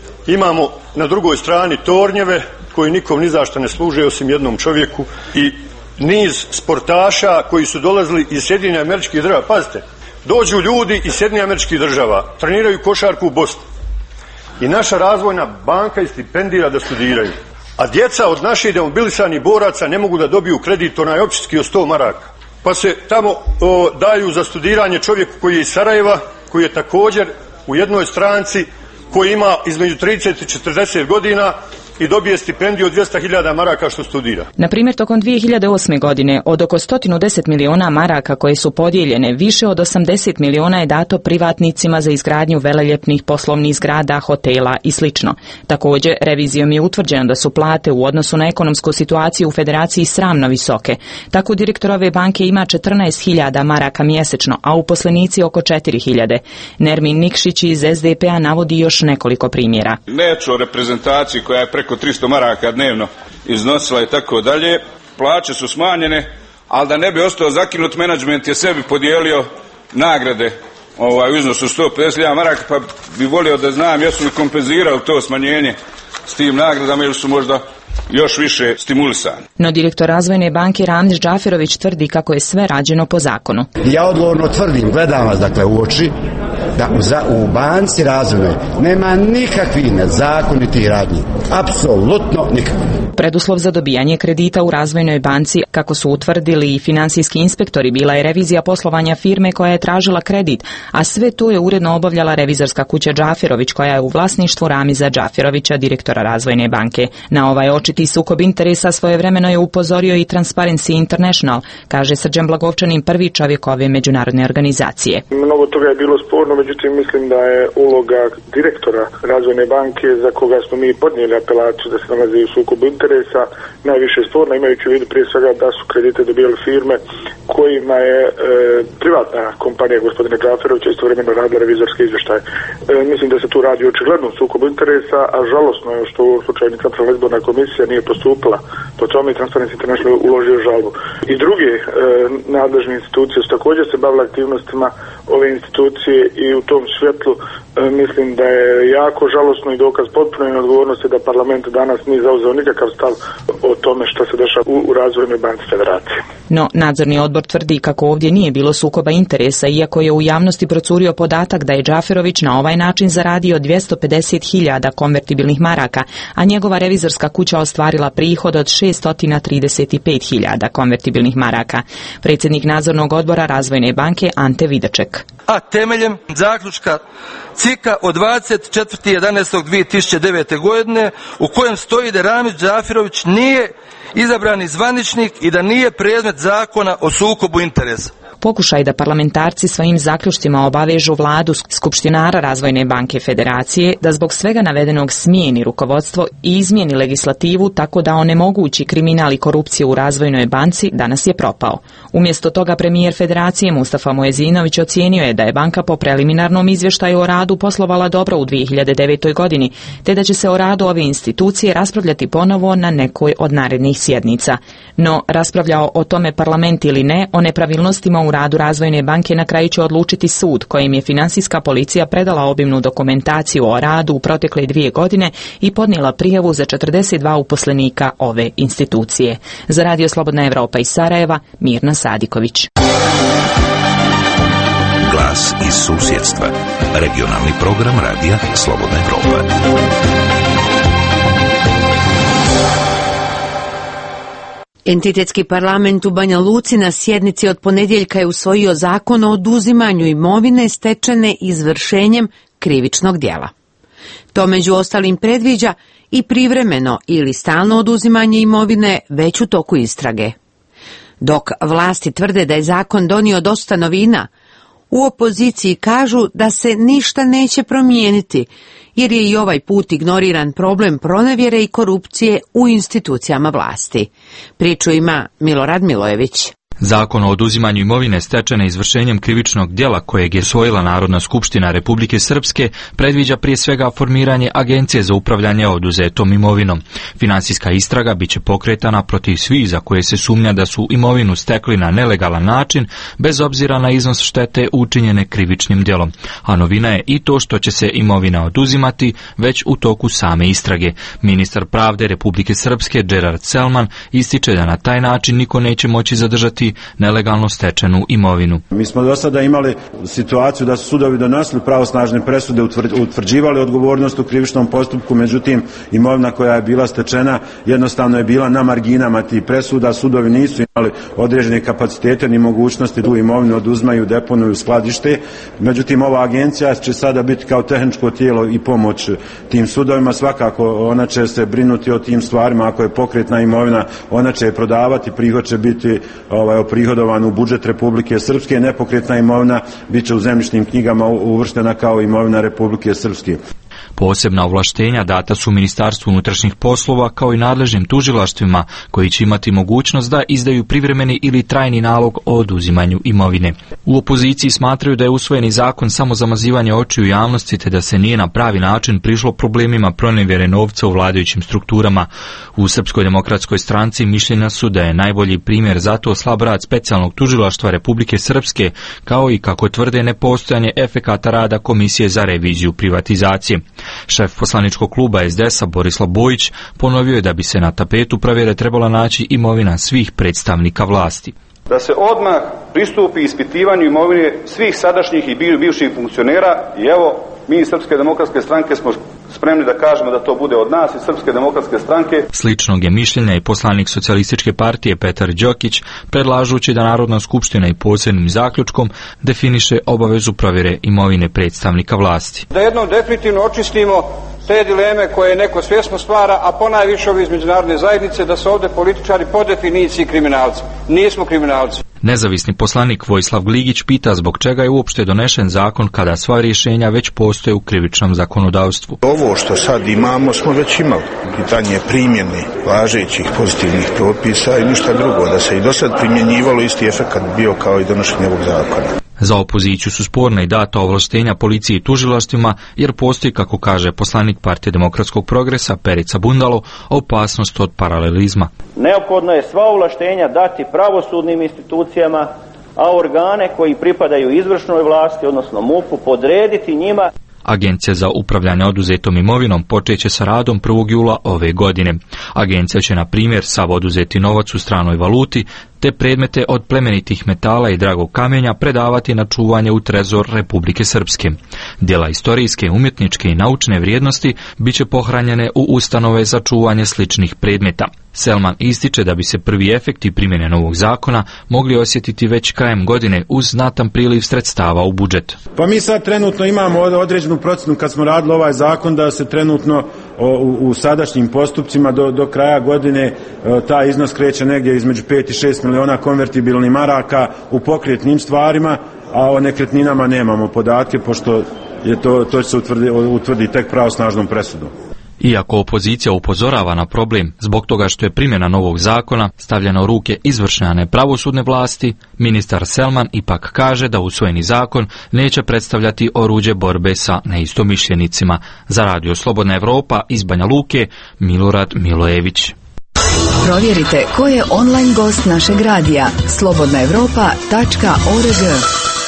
imamo na drugoj strani tornjeve koji nikom ni zašto ne služe osim jednom čovjeku i niz sportaša koji su dolazili iz Sjedinjenih Američkih Država. Pazite, dođu ljudi iz Sjedinjenih Američkih Država, treniraju košarku u Bosni i naša razvojna banka ih stipendira da studiraju. A djeca od naših demobilisanih boraca ne mogu da dobiju kredit, onaj općinski od 100 maraka. Pa se tamo daju za studiranje čovjeku koji je iz Sarajeva, koji je također u jednoj stranci, koji ima između 30 i 40 godina, i dobije stipendiju od 200.000 maraka što studira. Na primjer, tokom 2008. godine od oko 110 miliona maraka koje su podijeljene, više od 80 miliona je dato privatnicima za izgradnju veleljepnih poslovnih zgrada, hotela i sl. Također, revizijom je utvrđeno da su plate u odnosu na ekonomsku situaciju u Federaciji sramno visoke. Tako direktor ove banke ima 14.000 maraka mjesečno, a uposlenici oko 4.000. Nermin Nikšić iz SDP-a navodi još nekoliko primjera. Neću o reprezentaciji koja je preko 300 maraka dnevno iznosila i tako dalje. Plaće su smanjene, ali da ne bi ostao zakinut, menadžment je sebi podijelio nagrade u iznosu 150.000 maraka, pa bi volio da znam jesu li kompenzirali to smanjenje s tim nagradama ili su možda još više stimulisani. No direktor Razvojne banke Ramiz Džaferović tvrdi kako je sve rađeno po zakonu. Ja odgovorno tvrdim, gledam vas dakle u oči, da u banci Razvojnoj nema nikakvih nezakonitih radnji. Apsolutno nikakvih. Preduslov za dobijanje kredita u Razvojnoj banci, kako su utvrdili i finansijski inspektori, bila je revizija poslovanja firme koja je tražila kredit, a sve to je uredno obavljala revizorska kuća Džaferović koja je u vlasništvu Ramiza Džaferovića, direktora Razvojne banke. Na ovaj očiti sukob interesa svojevremeno je upozorio i Transparency International, kaže Srđan Blagovčanin, prvi čovjek ove međunarodne organizacije. Mnogo toga je bilo sporno, međutim mislim da je uloga direktora Razvojne banke, za koga smo mi podnijeli apelaciju da se nalazi u sukobu interesa, najviše sporno, imajući u vidu prije svega da su kredite dobijali firme kojima je privatna kompanija gospodina Džaferovića istovremeno radila revizorske izvještaje. Mislim da se tu radi očigledno sukobu interesa, a žalosno je što u slučaju Centralna izborna komisija nije postupila po tome i Transparency International uložio žalbu. I druge nadležne institucije su također se bavile aktivnostima ove institucije i u tom svjetlu mislim da je jako žalosno i dokaz potpune neodgovornosti da parlament danas nije zauzeo nikakav stav o tome što se dešava u Razvojnoj banci Federacije. No, nadzorni odbor tvrdi kako ovdje nije bilo sukoba interesa, iako je u javnosti procurio podatak da je Džaferović na ovaj način zaradio 250.000 konvertibilnih maraka, a njegova revizorska kuća ostvarila prihod od 635.000 konvertibilnih maraka. Predsjednik nadzornog odbora Razvojne banke Ante Vidaček. A temeljem zaključka CIK-a od 24.11.2009. godine u kojem stoji da Ramiz Džaferović nije izabrani zvaničnik i da nije predmet zakona o sukobu interesa. Pokušaj da parlamentarci svojim zaključcima obavežu vladu skupštinara Razvojne banke Federacije da zbog svega navedenog smijeni rukovodstvo i izmijeni legislativu tako da onemogući kriminal i korupciju u Razvojnoj banci danas je propao. Umjesto toga premijer Federacije Mustafa Muezinović ocijenio je da je banka po preliminarnom izvještaju o radu poslovala dobro u 2009. godini, te da će se o radu ove institucije raspravljati ponovo na nekoj od narednih sjednica. No, raspravljao o tome parlament ili ne, o nepravilnostima u radu Razvojne banke na kraju će odlučiti sud, kojim je financijska policija predala obimnu dokumentaciju o radu u protekle 2 godine i podnijela prijavu za 42 uposlenika ove institucije. Za Radio Slobodna Evropa iz Sarajeva, Mirna Sadiković. Glas iz susjedstva. Regionalni program Radija Slobodna Evropa. Entitetski parlament u Banja Luci na sjednici od ponedjeljka je usvojio zakon o oduzimanju imovine stečene izvršenjem krivičnog djela. To među ostalim predviđa i privremeno ili stalno oduzimanje imovine već u toku istrage. Dok vlasti tvrde da je zakon donio dosta novina, u opoziciji kažu da se ništa neće promijeniti, jer je i ovaj put ignoriran problem pronevjere i korupcije u institucijama vlasti. Priču ima Milorad Milojević. Zakon o oduzimanju imovine stečene izvršenjem krivičnog djela kojeg je usvojila Narodna skupština Republike Srpske predviđa prije svega formiranje Agencije za upravljanje oduzetom imovinom. Finansijska istraga biće pokretana protiv svih za koje se sumnja da su imovinu stekli na nelegalan način bez obzira na iznos štete učinjene krivičnim djelom. A novina je i to što će se imovina oduzimati već u toku same istrage. Ministar pravde Republike Srpske Gerard Selman ističe da na taj način niko neće moći zadržati vratiti nelegalno stečenu imovinu. Mi smo do sada imali situaciju da su sudovi donosili pravosnažne presude, utvrđivali odgovornost u krivičnom postupku, međutim imovina koja je bila stečena jednostavno je bila na marginama tih presuda, sudovi nisu imali određene kapacitete ni mogućnosti da tu imovinu oduzmaju, deponuju, skladište. Međutim, ova agencija će sada biti kao tehničko tijelo i pomoć tim sudovima. Svakako ona će se brinuti o tim stvarima. Ako je pokretna imovina, ona će je prodavati, prihod će biti oprihodovan u budžet Republike Srpske, nepokretna imovina bit će u zemljišnim knjigama uvrštena kao imovina Republike Srpske. Posebna ovlaštenja data su Ministarstvu unutrašnjih poslova kao i nadležnim tužilaštvima koji će imati mogućnost da izdaju privremeni ili trajni nalog o oduzimanju imovine. U opoziciji smatraju da je usvojeni zakon samo zamazivanje očiju javnosti te da se nije na pravi način prišlo problemima pronevjere novca u vladajućim strukturama. U Srpskoj demokratskoj stranci mišljenja su da je najbolji primjer za to slab rad specijalnog tužilaštva Republike Srpske kao i kako tvrde nepostojanje efekata rada Komisije za reviziju privatizacije. Šef poslaničkog kluba SDS-a Borislav Bojić ponovio je da bi se na tapetu provjere trebala naći imovina svih predstavnika vlasti. Da se odmah pristupi ispitivanju imovine svih sadašnjih i bivših funkcionera i evo, mi iz Srpske demokratske stranke smo spremni da kažemo da to bude od nas iz Srpske demokratske stranke. Sličnog je mišljenja i poslanik Socijalističke partije Petar Đokić, predlažući da Narodna skupština i posebnim zaključkom definiše obavezu provjere imovine predstavnika vlasti. Da jednom definitivno očistimo te dileme koje neko svjesno stvara, a ponajviše ovi iz međunarodne zajednice, da su ovdje političari po definiciji kriminalci. Nismo kriminalci. Nezavisni poslanik Vojislav Gligić pita zbog čega je uopšte donešen zakon kada sva rješenja već postoje u krivičnom zakonodavstvu. Ovo što sad imamo smo već imali. Pitanje primjene važećih pozitivnih propisa i ništa drugo. Da se i do sad primjenjivalo, isti efekt bio kao i donošenje ovog zakona. Za opoziciju su sporna i data ovlaštenja policiji i tužilaštvima jer postoji, kako kaže poslanik Partije demokratskog progresa Perica Bundalo, opasnost od paralelizma. Neophodno je sva ovlaštenja dati pravosudnim institucijama, a organe koji pripadaju izvršnoj vlasti, odnosno MUP-u, podrediti njima. Agencija za upravljanje oduzetom imovinom počeće sa radom 1. jula ove godine. Agencija će, na primjer, sav oduzeti novac u stranoj valuti te predmete od plemenitih metala i dragog kamenja predavati na čuvanje u trezor Republike Srpske. Djela istorijske, umjetničke i naučne vrijednosti bit će pohranjene u ustanove za čuvanje sličnih predmeta. Selman ističe da bi se prvi efekti primjene novog zakona mogli osjetiti već krajem godine uz znatan priliv sredstava u budžet. Pa mi sad trenutno imamo određenu procjenu kad smo radili ovaj zakon da se trenutno u sadašnjim postupcima do kraja godine taj iznos kreće negdje između 5 i 6 miliona konvertibilnih maraka u pokretnim stvarima, a o nekretninama nemamo podatke pošto je to će se utvrditi tek pravosnažnom presudom. Iako opozicija upozorava na problem zbog toga što je primjena novog zakona stavljena u ruke izvršne, a ne pravosudne vlasti, ministar Selman ipak kaže da usvojeni zakon neće predstavljati oruđe borbe sa neistomišljenicima. Za Radio Slobodna Evropa iz Banja Luke, Milorad Milojević. Provjerite ko je online gost našeg radija slobodnaevropa.org.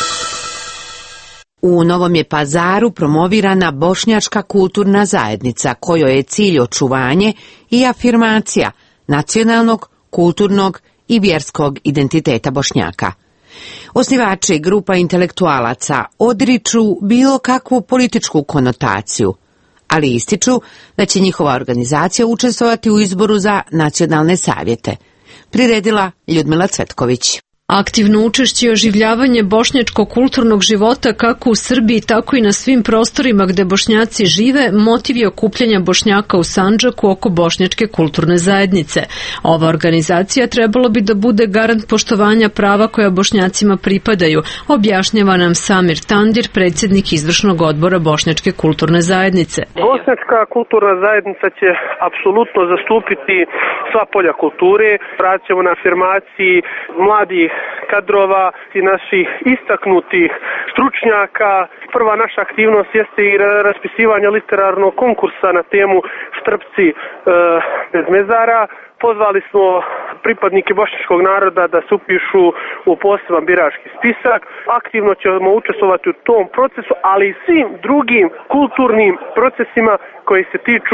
U Novom je Pazaru promovirana Bošnjačka kulturna zajednica, kojoj je cilj očuvanje i afirmacija nacionalnog, kulturnog i vjerskog identiteta Bošnjaka. Osnivači grupa intelektualaca odriču bilo kakvu političku konotaciju, ali ističu da će njihova organizacija učestvovati u izboru za nacionalne savjete. Priredila Ljudmila Cvetković. Aktivno učešće i oživljavanje bošnjačkog kulturnog života kako u Srbiji, tako i na svim prostorima gde Bošnjaci žive, motiv je okupljanja Bošnjaka u Sandžaku oko Bošnjačke kulturne zajednice. Ova organizacija trebalo bi da bude garant poštovanja prava koja Bošnjacima pripadaju, objašnjava nam Samir Tandir, predsjednik izvršnog odbora Bošnjačke kulturne zajednice. Bošnjačka kulturna zajednica će apsolutno zastupiti sva polja kulture, radit ćemo na afirmaciji mladih kadrova i naših istaknutih stručnjaka. Prva naša aktivnost jeste i raspisivanje literarnog konkursa na temu Štrpci bez mezara. Pozvali smo pripadnike bošnjačkog naroda da se upišu u poseban birački spisak. Aktivno ćemo učestvovati u tom procesu, ali i svim drugim kulturnim procesima koji se tiču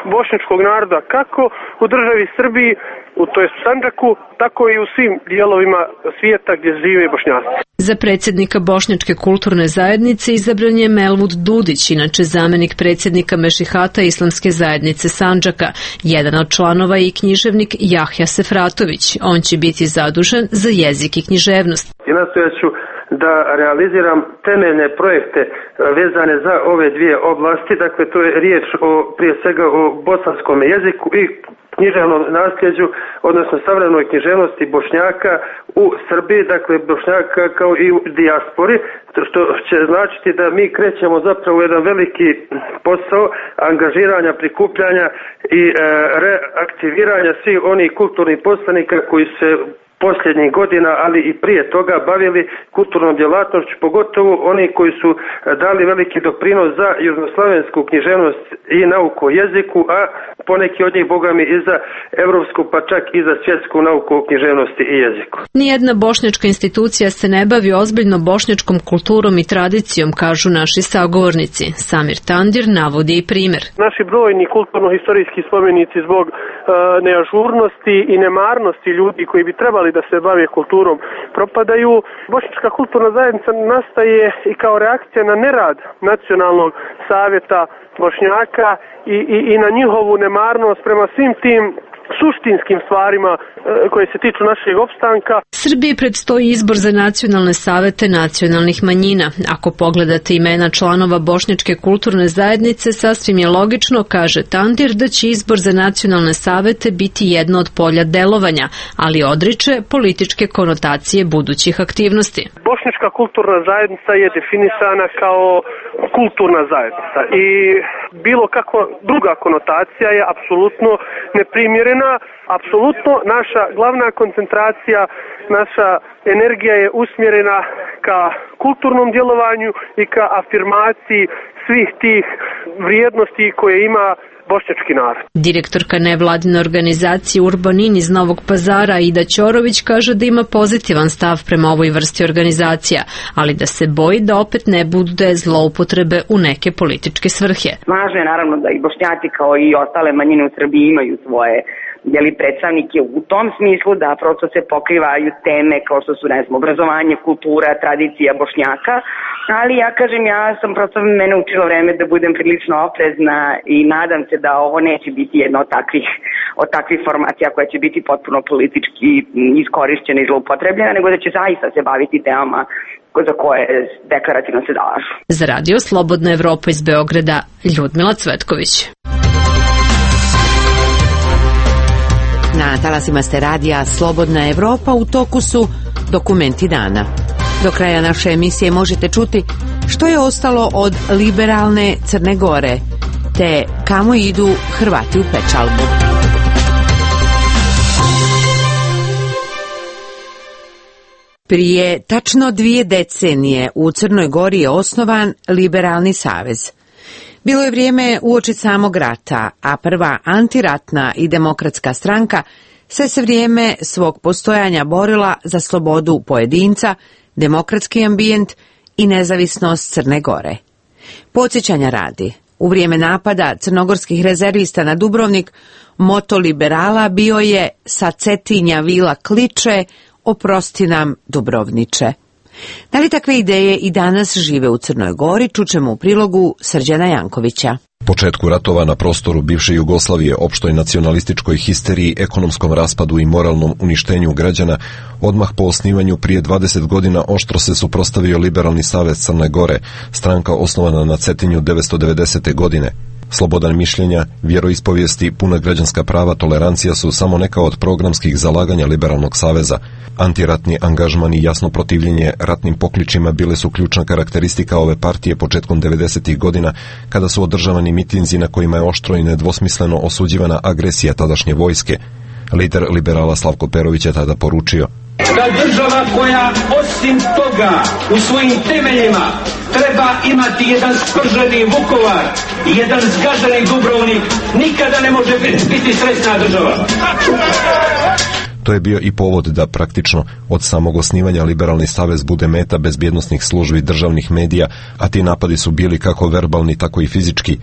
bošnjačkog naroda kako u državi Srbiji, to jest u Sandžaku, tako i u svim dijelovima svijeta gdje žive Bošnjaci. Za predsjednika Bošnjačke kulturne zajednice izabran je Melvud Dudić, inače zamjenik predsjednika Mešihata Islamske zajednice Sandžaka. Jedan od članova je i književnik Jahja Sefratović. On će biti zadužen za jezik i književnost. I nastojat ću da realiziram temeljne projekte vezane za ove dvije oblasti. Dakle, to je riječ prije svega o bosanskom jeziku i književnom nasljeđu, odnosno savremenoj književnosti Bošnjaka u Srbiji, dakle Bošnjaka kao i u dijaspori, što će značiti da mi krećemo zapravo jedan veliki posao angažiranja, prikupljanja i reaktiviranja svih onih kulturnih poslanika koji se posljednjih godina, ali i prije toga bavili kulturnom djelatnošću, pogotovo oni koji su dali veliki doprinos za južnoslavensku književnost i nauku o jeziku, a poneki od njih, bogami, i za evropsku, pa čak i za svjetsku nauku o književnosti i jeziku. Nijedna bošnjačka institucija se ne bavi ozbiljno bošnjačkom kulturom i tradicijom, kažu naši sagovornici. Samir Tandir navodi i primjer. Naši brojni kulturno-historijski spomenici zbog neažurnosti i nemarnosti ljudi koji bi trebali da se bave kulturom propadaju. Bošnjačka kulturna zajednica nastaje i kao reakcija na nerad Nacionalnog savjeta Bošnjaka i na njihovu nemarnost prema svim tim suštinskim stvarima koje se tiču našeg opstanka. Srbiji predstoji izbor za nacionalne savete nacionalnih manjina. Ako pogledate imena članova Bošnjačke kulturne zajednice, sasvim je logično, kaže Tandir, da će izbor za nacionalne savete biti jedno od polja delovanja, ali odriče političke konotacije budućih aktivnosti. Bošnjačka kulturna zajednica je definisana kao kulturna zajednica i bilo kako druga konotacija je apsolutno neprimjerena. Apsolutno naša glavna koncentracija, naša energija je usmjerena ka kulturnom djelovanju i ka afirmaciji svih tih vrijednosti koje ima bošnjački narod. Direktorka nevladine organizacije Urbanin iz Novog Pazara Ida Ćorović kaže da ima pozitivan stav prema ovoj vrsti organizacija, ali da se boji da opet ne bude zloupotrebe u neke političke svrhe. Važno je naravno da i Bošnjaci kao i ostale manjine u Srbiji imaju svoje predstavnike u tom smislu da prosto se pokrivaju teme kao što su, ne znam, obrazovanje, kultura, tradicija Bošnjaka, ali ja sam prosto, mene učilo vreme da budem prilično oprezna i nadam se da ovo neće biti jedna od takvih formacija koja će biti potpuno politički iskorišćena i zloupotrebljena, nego da će zaista se baviti temama za koje deklarativno se zalažu. Za radio Slobodna Evropa iz Beograda, Ljudmila Cvetković. Na talasima ste radija Slobodna Evropa, u toku su dokumenti dana. Do kraja naše emisije možete čuti što je ostalo od liberalne Crne Gore, te kamo idu Hrvati u pečalbu. Prije tačno 2 decenije u Crnoj Gori je osnovan Liberalni savez. Bilo je vrijeme uoči samog rata, a prva antiratna i demokratska stranka se vrijeme svog postojanja borila za slobodu pojedinca, demokratski ambijent i nezavisnost Crne Gore. Podsjećanja radi, u vrijeme napada crnogorskih rezervista na Dubrovnik, moto liberala bio je "Sa Cetinja vila kliče, oprosti nam Dubrovniče". Da li takve ideje i danas žive u Crnoj Gori, čućemo u prilogu Srđana Jankovića. Početku ratova na prostoru bivše Jugoslavije, opštoj nacionalističkoj histeriji, ekonomskom raspadu i moralnom uništenju građana, odmah po osnivanju prije 20 godina oštro se suprotstavio Liberalni savez Crne Gore, stranka osnovana na Cetinju 1990. godine. Slobodan mišljenja, vjeroispovijesti, puna građanska prava, tolerancija su samo neka od programskih zalaganja Liberalnog saveza. Antiratni angažman i jasno protivljenje ratnim pokličima bile su ključna karakteristika ove partije početkom 90. godina, kada su održavani mitinzi na kojima je oštro i nedvosmisleno osuđivana agresija tadašnje vojske. Lider liberala Slavko Perović je tada poručio: da država koja osim toga u svojim temeljima treba imati jedan sprženi Vukovar i jedan zgaženi Dubrovnik, nikada ne može biti srećna država. To je bio i povod da praktično od samog osnivanja Liberalni savez bude meta bezbjednosnih službi državnih medija, a ti napadi su bili kako verbalni, tako i fizički.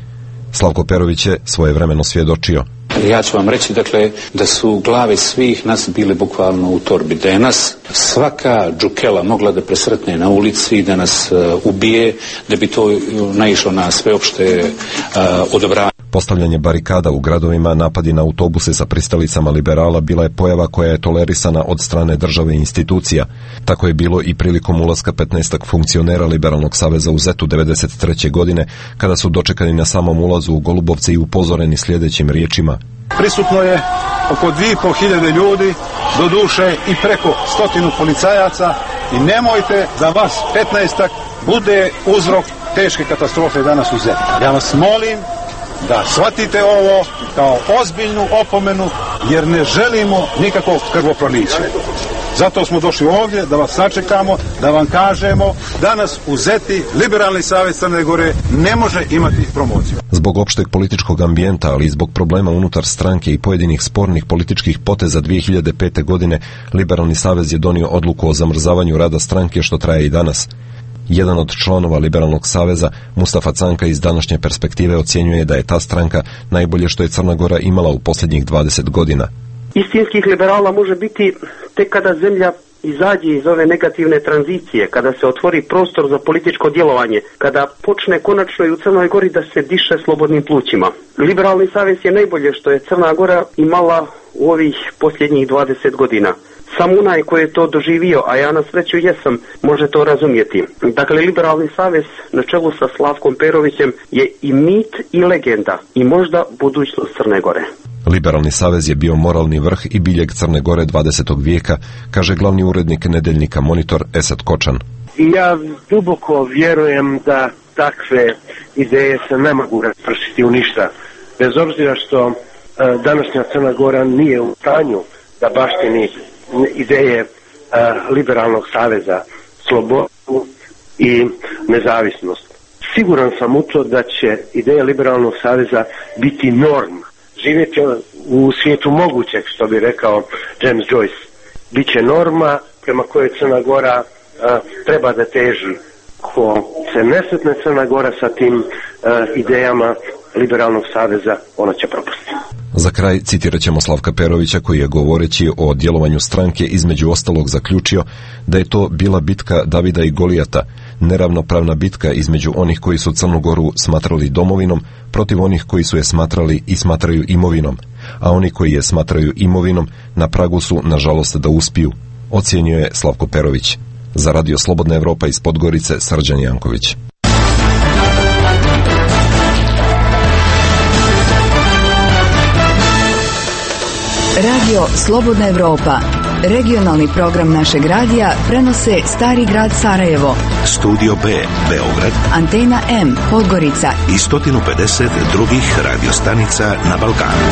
Slavko Perović je svojevremeno svjedočio. Ja ću vam reći, dakle, da su glave svih nas bile bukvalno u torbi, da je nas svaka džukela mogla da presretne na ulici, da nas ubije, da bi to naišlo na sveopšte odobravanje. Postavljanje barikada u gradovima, napadi na autobuse sa pristalicama liberala bila je pojava koja je tolerisana od strane države i institucija. Tako je bilo i prilikom ulaska 15 funkcionera Liberalnog saveza u Zetu 1993. godine, kada su dočekani na samom ulazu u Golubovce i upozoreni sljedećim riječima. Prisutno je oko 2500 ljudi, do duše i preko 100 policajaca, i nemojte da vas 15 bude uzrok teške katastrofe danas u Zetu. Ja vas molim da shvatite ovo kao ozbiljnu opomenu, jer ne želimo nikakvog krvoprolića. Zato smo došli ovdje da vas sačekamo, da vam kažemo danas u Zeti Liberalni savez Crne Gore ne može imati promociju. Zbog opšteg političkog ambijenta, ali i zbog problema unutar stranke i pojedinih spornih političkih poteza 2005. godine, Liberalni savez je donio odluku o zamrzavanju rada stranke, što traje i danas. Jedan od članova Liberalnog saveza, Mustafa Canka, iz današnje perspektive ocjenjuje da je ta stranka najbolje što je Crna Gora imala u posljednjih 20 godina. Istinskih liberala može biti tek kada zemlja izađe iz ove negativne tranzicije, kada se otvori prostor za političko djelovanje, kada počne konačno i u Crnoj Gori da se diše slobodnim plućima. Liberalni savez je najbolje što je Crna Gora imala u ovih posljednjih 20 godina. Sam onaj koji je to doživio, a ja na sreću jesam, može to razumjeti. Dakle, Liberalni savez na čelu sa Slavkom Perovićem je i mit i legenda i možda budućnost Crne Gore. Liberalni savez je bio moralni vrh i biljeg Crne Gore 20. vijeka, kaže glavni urednik nedeljnika Monitor Esad Kočan. Ja duboko vjerujem da takve ideje se ne mogu raspršiti u ništa. Bez obzira što današnja Crna Gora nije u stanju da baštini ideje Liberalnog saveza, slobodu i nezavisnost. Siguran sam u to da će ideja Liberalnog saveza biti norma. Živjeti u svijetu mogućeg, što bi rekao James Joyce. Biće norma prema kojoj Crna Gora treba da teži. Ko se ne sretne Crna Gora sa tim idejama Liberalnog saveza, ona će propustiti. Za kraj citirat ćemo Slavka Perovića, koji je govoreći o djelovanju stranke između ostalog zaključio da je to bila bitka Davida i Golijata, neravnopravna bitka između onih koji su Crnu Goru smatrali domovinom protiv onih koji su je smatrali i smatraju imovinom, a oni koji je smatraju imovinom na pragu su, nažalost, da uspiju, ocjenjuje Slavko Perović. Za Radio Slobodna Evropa iz Podgorice, Srđan Janković. Radio Slobodna Evropa, regionalni program našeg radija, prenose Stari grad Sarajevo, Studio B, Beograd, Antena M, Podgorica i 150 drugih radiostanica na Balkanu.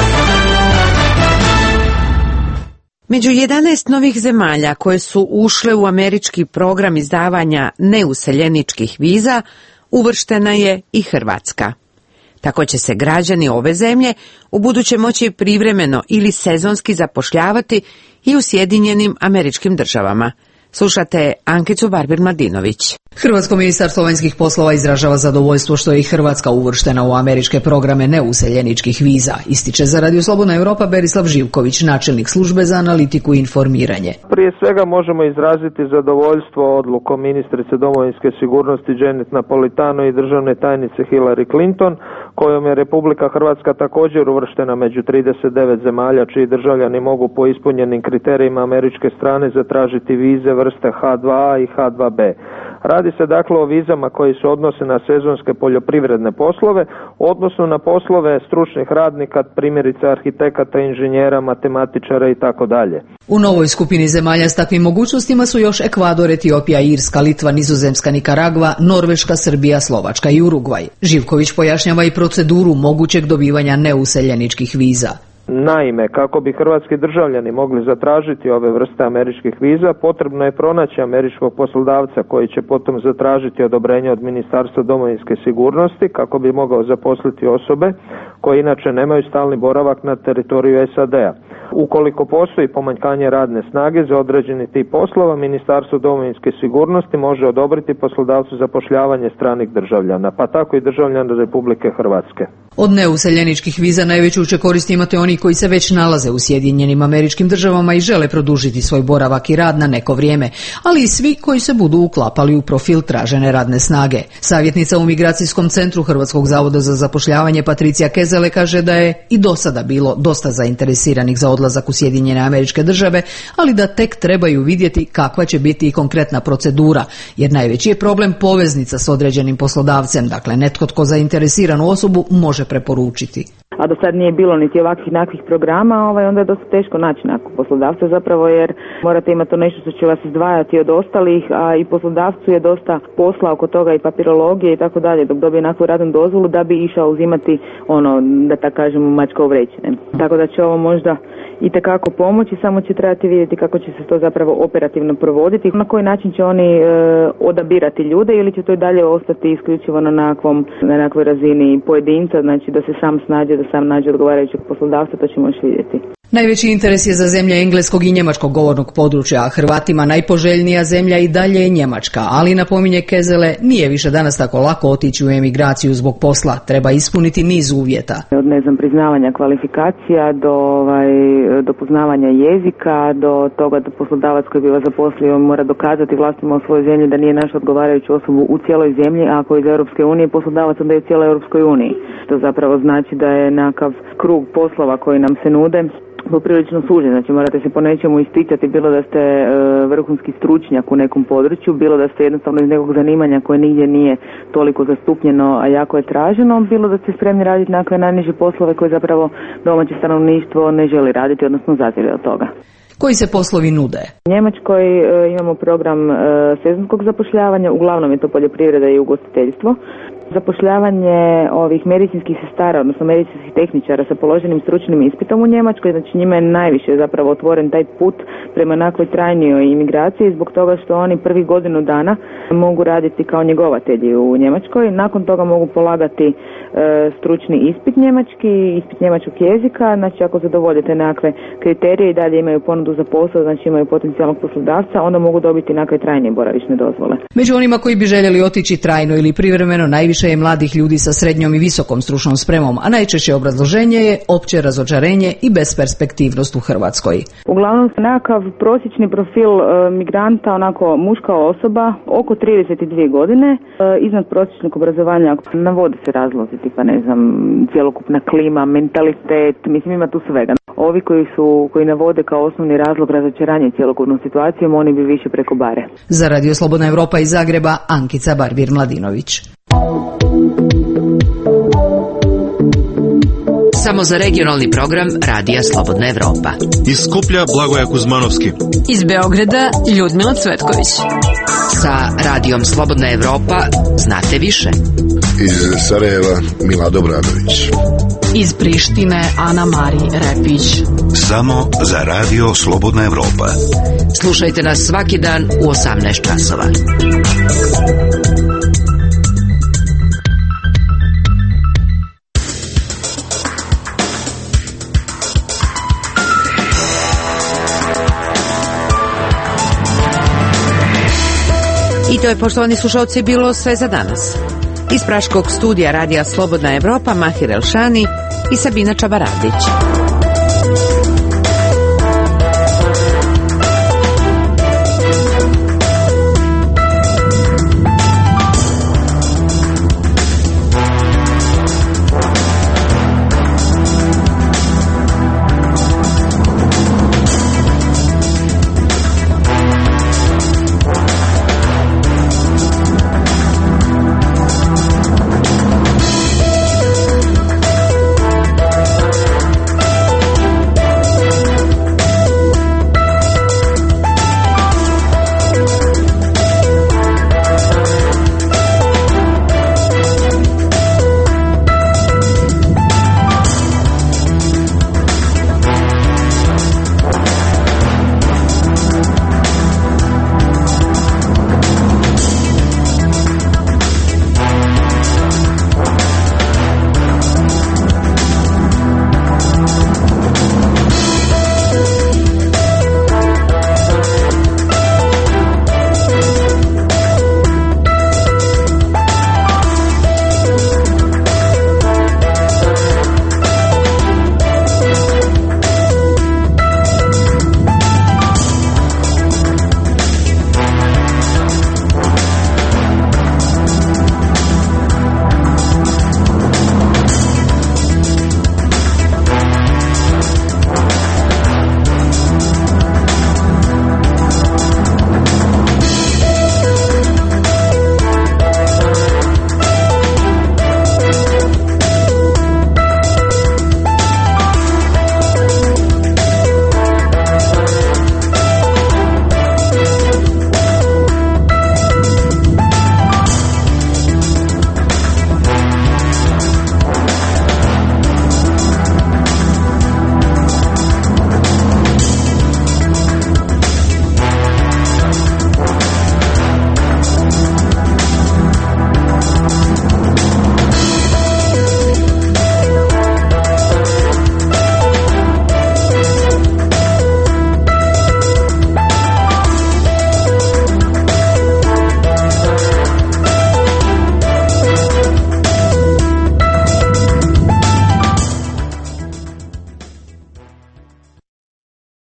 Među 11 novih zemalja koje su ušle u američki program izdavanja neuseljeničkih viza uvrštena je i Hrvatska. Tako će se građani ove zemlje ubuduće moći privremeno ili sezonski zapošljavati i u Sjedinjenim Američkim Državama. Slušate Ankicu Barbir-Madinović. Hrvatsko ministarstvo vanjskih poslova izražava zadovoljstvo što je i Hrvatska uvrštena u američke programe neuseljeničkih viza, ističe za Radio Slobodna Evropa Berislav Živković, načelnik službe za analitiku i informiranje. Prije svega možemo izraziti zadovoljstvo odlukom ministrice domovinske sigurnosti Janet Napolitano i državne tajnice Hillary Clinton, kojom je Republika Hrvatska također uvrštena među 39 zemalja čiji državljani mogu po ispunjenim kriterijima američke strane zatražiti vize vrste H2A i H2B. Radi se dakle o vizama koji se odnose na sezonske poljoprivredne poslove, odnosno na poslove stručnih radnika, primjerice arhitekata, inženjera, matematičara i tako dalje. U novoj skupini zemalja s takvim mogućnostima su još Ekvador, Etiopija, Irska, Litva, Nizozemska, Nikaragva, Norveška, Srbija, Slovačka i Urugvaj. Živković pojašnjava i proceduru mogućeg dobivanja neuseljeničkih viza. Naime, kako bi hrvatski državljani mogli zatražiti ove vrste američkih viza, potrebno je pronaći američkog poslodavca koji će potom zatražiti odobrenje od Ministarstva domovinske sigurnosti kako bi mogao zaposliti osobe koje inače nemaju stalni boravak na teritoriju SAD-a. Ukoliko postoji pomanjkanje radne snage za određeni tip poslova, Ministarstvo domovinske sigurnosti može odobriti poslodavcu zapošljavanje stranih državljana, pa tako i državljana Republike Hrvatske. Od neuseljeničkih viza najveću će korist imati oni koji se već nalaze u Sjedinjenim Američkim Državama i žele produžiti svoj boravak i rad na neko vrijeme, ali i svi koji se budu uklapali u profil tražene radne snage. Savjetnica u Migracijskom centru Hrvatskog zavoda za zapošljavanje Patricija Kezele kaže da je i do sada bilo dosta zainteresiranih za odlazak u Sjedinjene Američke Države, ali da tek trebaju vidjeti kakva će biti i konkretna procedura, jer najveći je problem poveznica s određenim poslodavcem, dakle netko tko zainteresiranu osobu može preporučiti. A do sad nije bilo niti ovakvih nakvih programa, onda je dosta teško naći nakon poslodavca zapravo, jer morate imati to nešto što će vas izdvajati od ostalih, a i poslodavcu je dosta posla oko toga i papirologije i tako dalje, dok dobije nakvu radnu dozvolu da bi išao uzimati da tako kažemo mačka u vrećine. Tako da će ovo možda itekako pomoći, samo će trebati vidjeti kako će se to zapravo operativno provoditi, na koji način će oni odabirati ljude ili će to i dalje ostati isključivo na nekakvoj razini pojedinca, znači da se sam snađe, da sam nađe odgovarajućeg poslodavca, to ćemo još vidjeti. Najveći interes je za zemlje engleskog i njemačkog govornog područja, a Hrvatima najpoželjnija zemlja i dalje je Njemačka, ali napominje Kezele, nije više danas tako lako otići u emigraciju zbog posla, treba ispuniti niz uvjeta. Od priznavanja kvalifikacija do poznavanja jezika, do toga da poslodavac koji bi vas zaposlio mora dokazati vlastima u svojoj zemlji da nije našao odgovarajuću osobu u cijeloj zemlji, a ako je iz Europske unije poslodavac onda je u cijeloj Europskoj uniji. To zapravo znači da je nekakav krug poslova koji nam se nude poprilično sužen, znači morate se po nečemu isticati, bilo da ste vrhunski stručnjak u nekom području, bilo da ste jednostavno iz nekog zanimanja koje nigdje nije toliko zastupljeno, a jako je traženo, bilo da ste spremni raditi nekakve najniže poslove koje zapravo domaće stanovništvo ne želi raditi, odnosno zazire od toga. Koji se poslovi nude? U Njemačkoj imamo program sezonskog zapošljavanja, uglavnom je to poljoprivreda i ugostiteljstvo. Zapošljavanje ovih medicinskih sestara, odnosno medicinskih tehničara sa položenim stručnim ispitom u Njemačkoj, znači njima je najviše zapravo otvoren taj put prema onakvoj trajnijoj imigraciji zbog toga što oni prvih godinu dana mogu raditi kao njegovatelji u Njemačkoj, nakon toga mogu polagati stručni ispit njemački, ispit njemačkog jezika, znači ako zadovoljite nekakve kriterije i dalje imaju ponudu za posao, znači imaju potencijalnog poslodavca, onda mogu dobiti nekakve trajne boravišne dozvole. Među onima koji bi željeli otići trajno ili privremeno najviše je mladih ljudi sa srednjom i visokom stručnom spremom, a najčešće obrazloženje je opće razočarenje i besperspektivnost u Hrvatskoj. Uglavnom nekakav prosječni profil migranta, onako muška osoba, oko 32 godine, iznad prosječnog obrazovanja, navode se razlozi, tipa cjelokupna klima, mentalitet, mislim ima tu svega. Ovi koji navode kao osnovni razlog razočaranje cjelokupnom situacijom, oni bi više preko bare. Za Radio Slobodna Europa iz Zagreba, Ankica Barbir-Mladinović. Samo za regionalni program Radija Slobodna Evropa. Iz Skuplja Blagoja Kuzmanovski. Iz Beograda Ljudmila Cvetković. Sa Radijom Slobodna Evropa znate više. Iz Sarajeva Mila Dobradović. Iz Prištine Ana Mari Repić. Samo za Radio Slobodna Evropa. Slušajte nas svaki dan u 18 časova. I to je, poštovani slušalci, bilo sve za danas. Iz praškog studija Radija Slobodna Evropa Mahir Elšani i Sabina Čabaradić.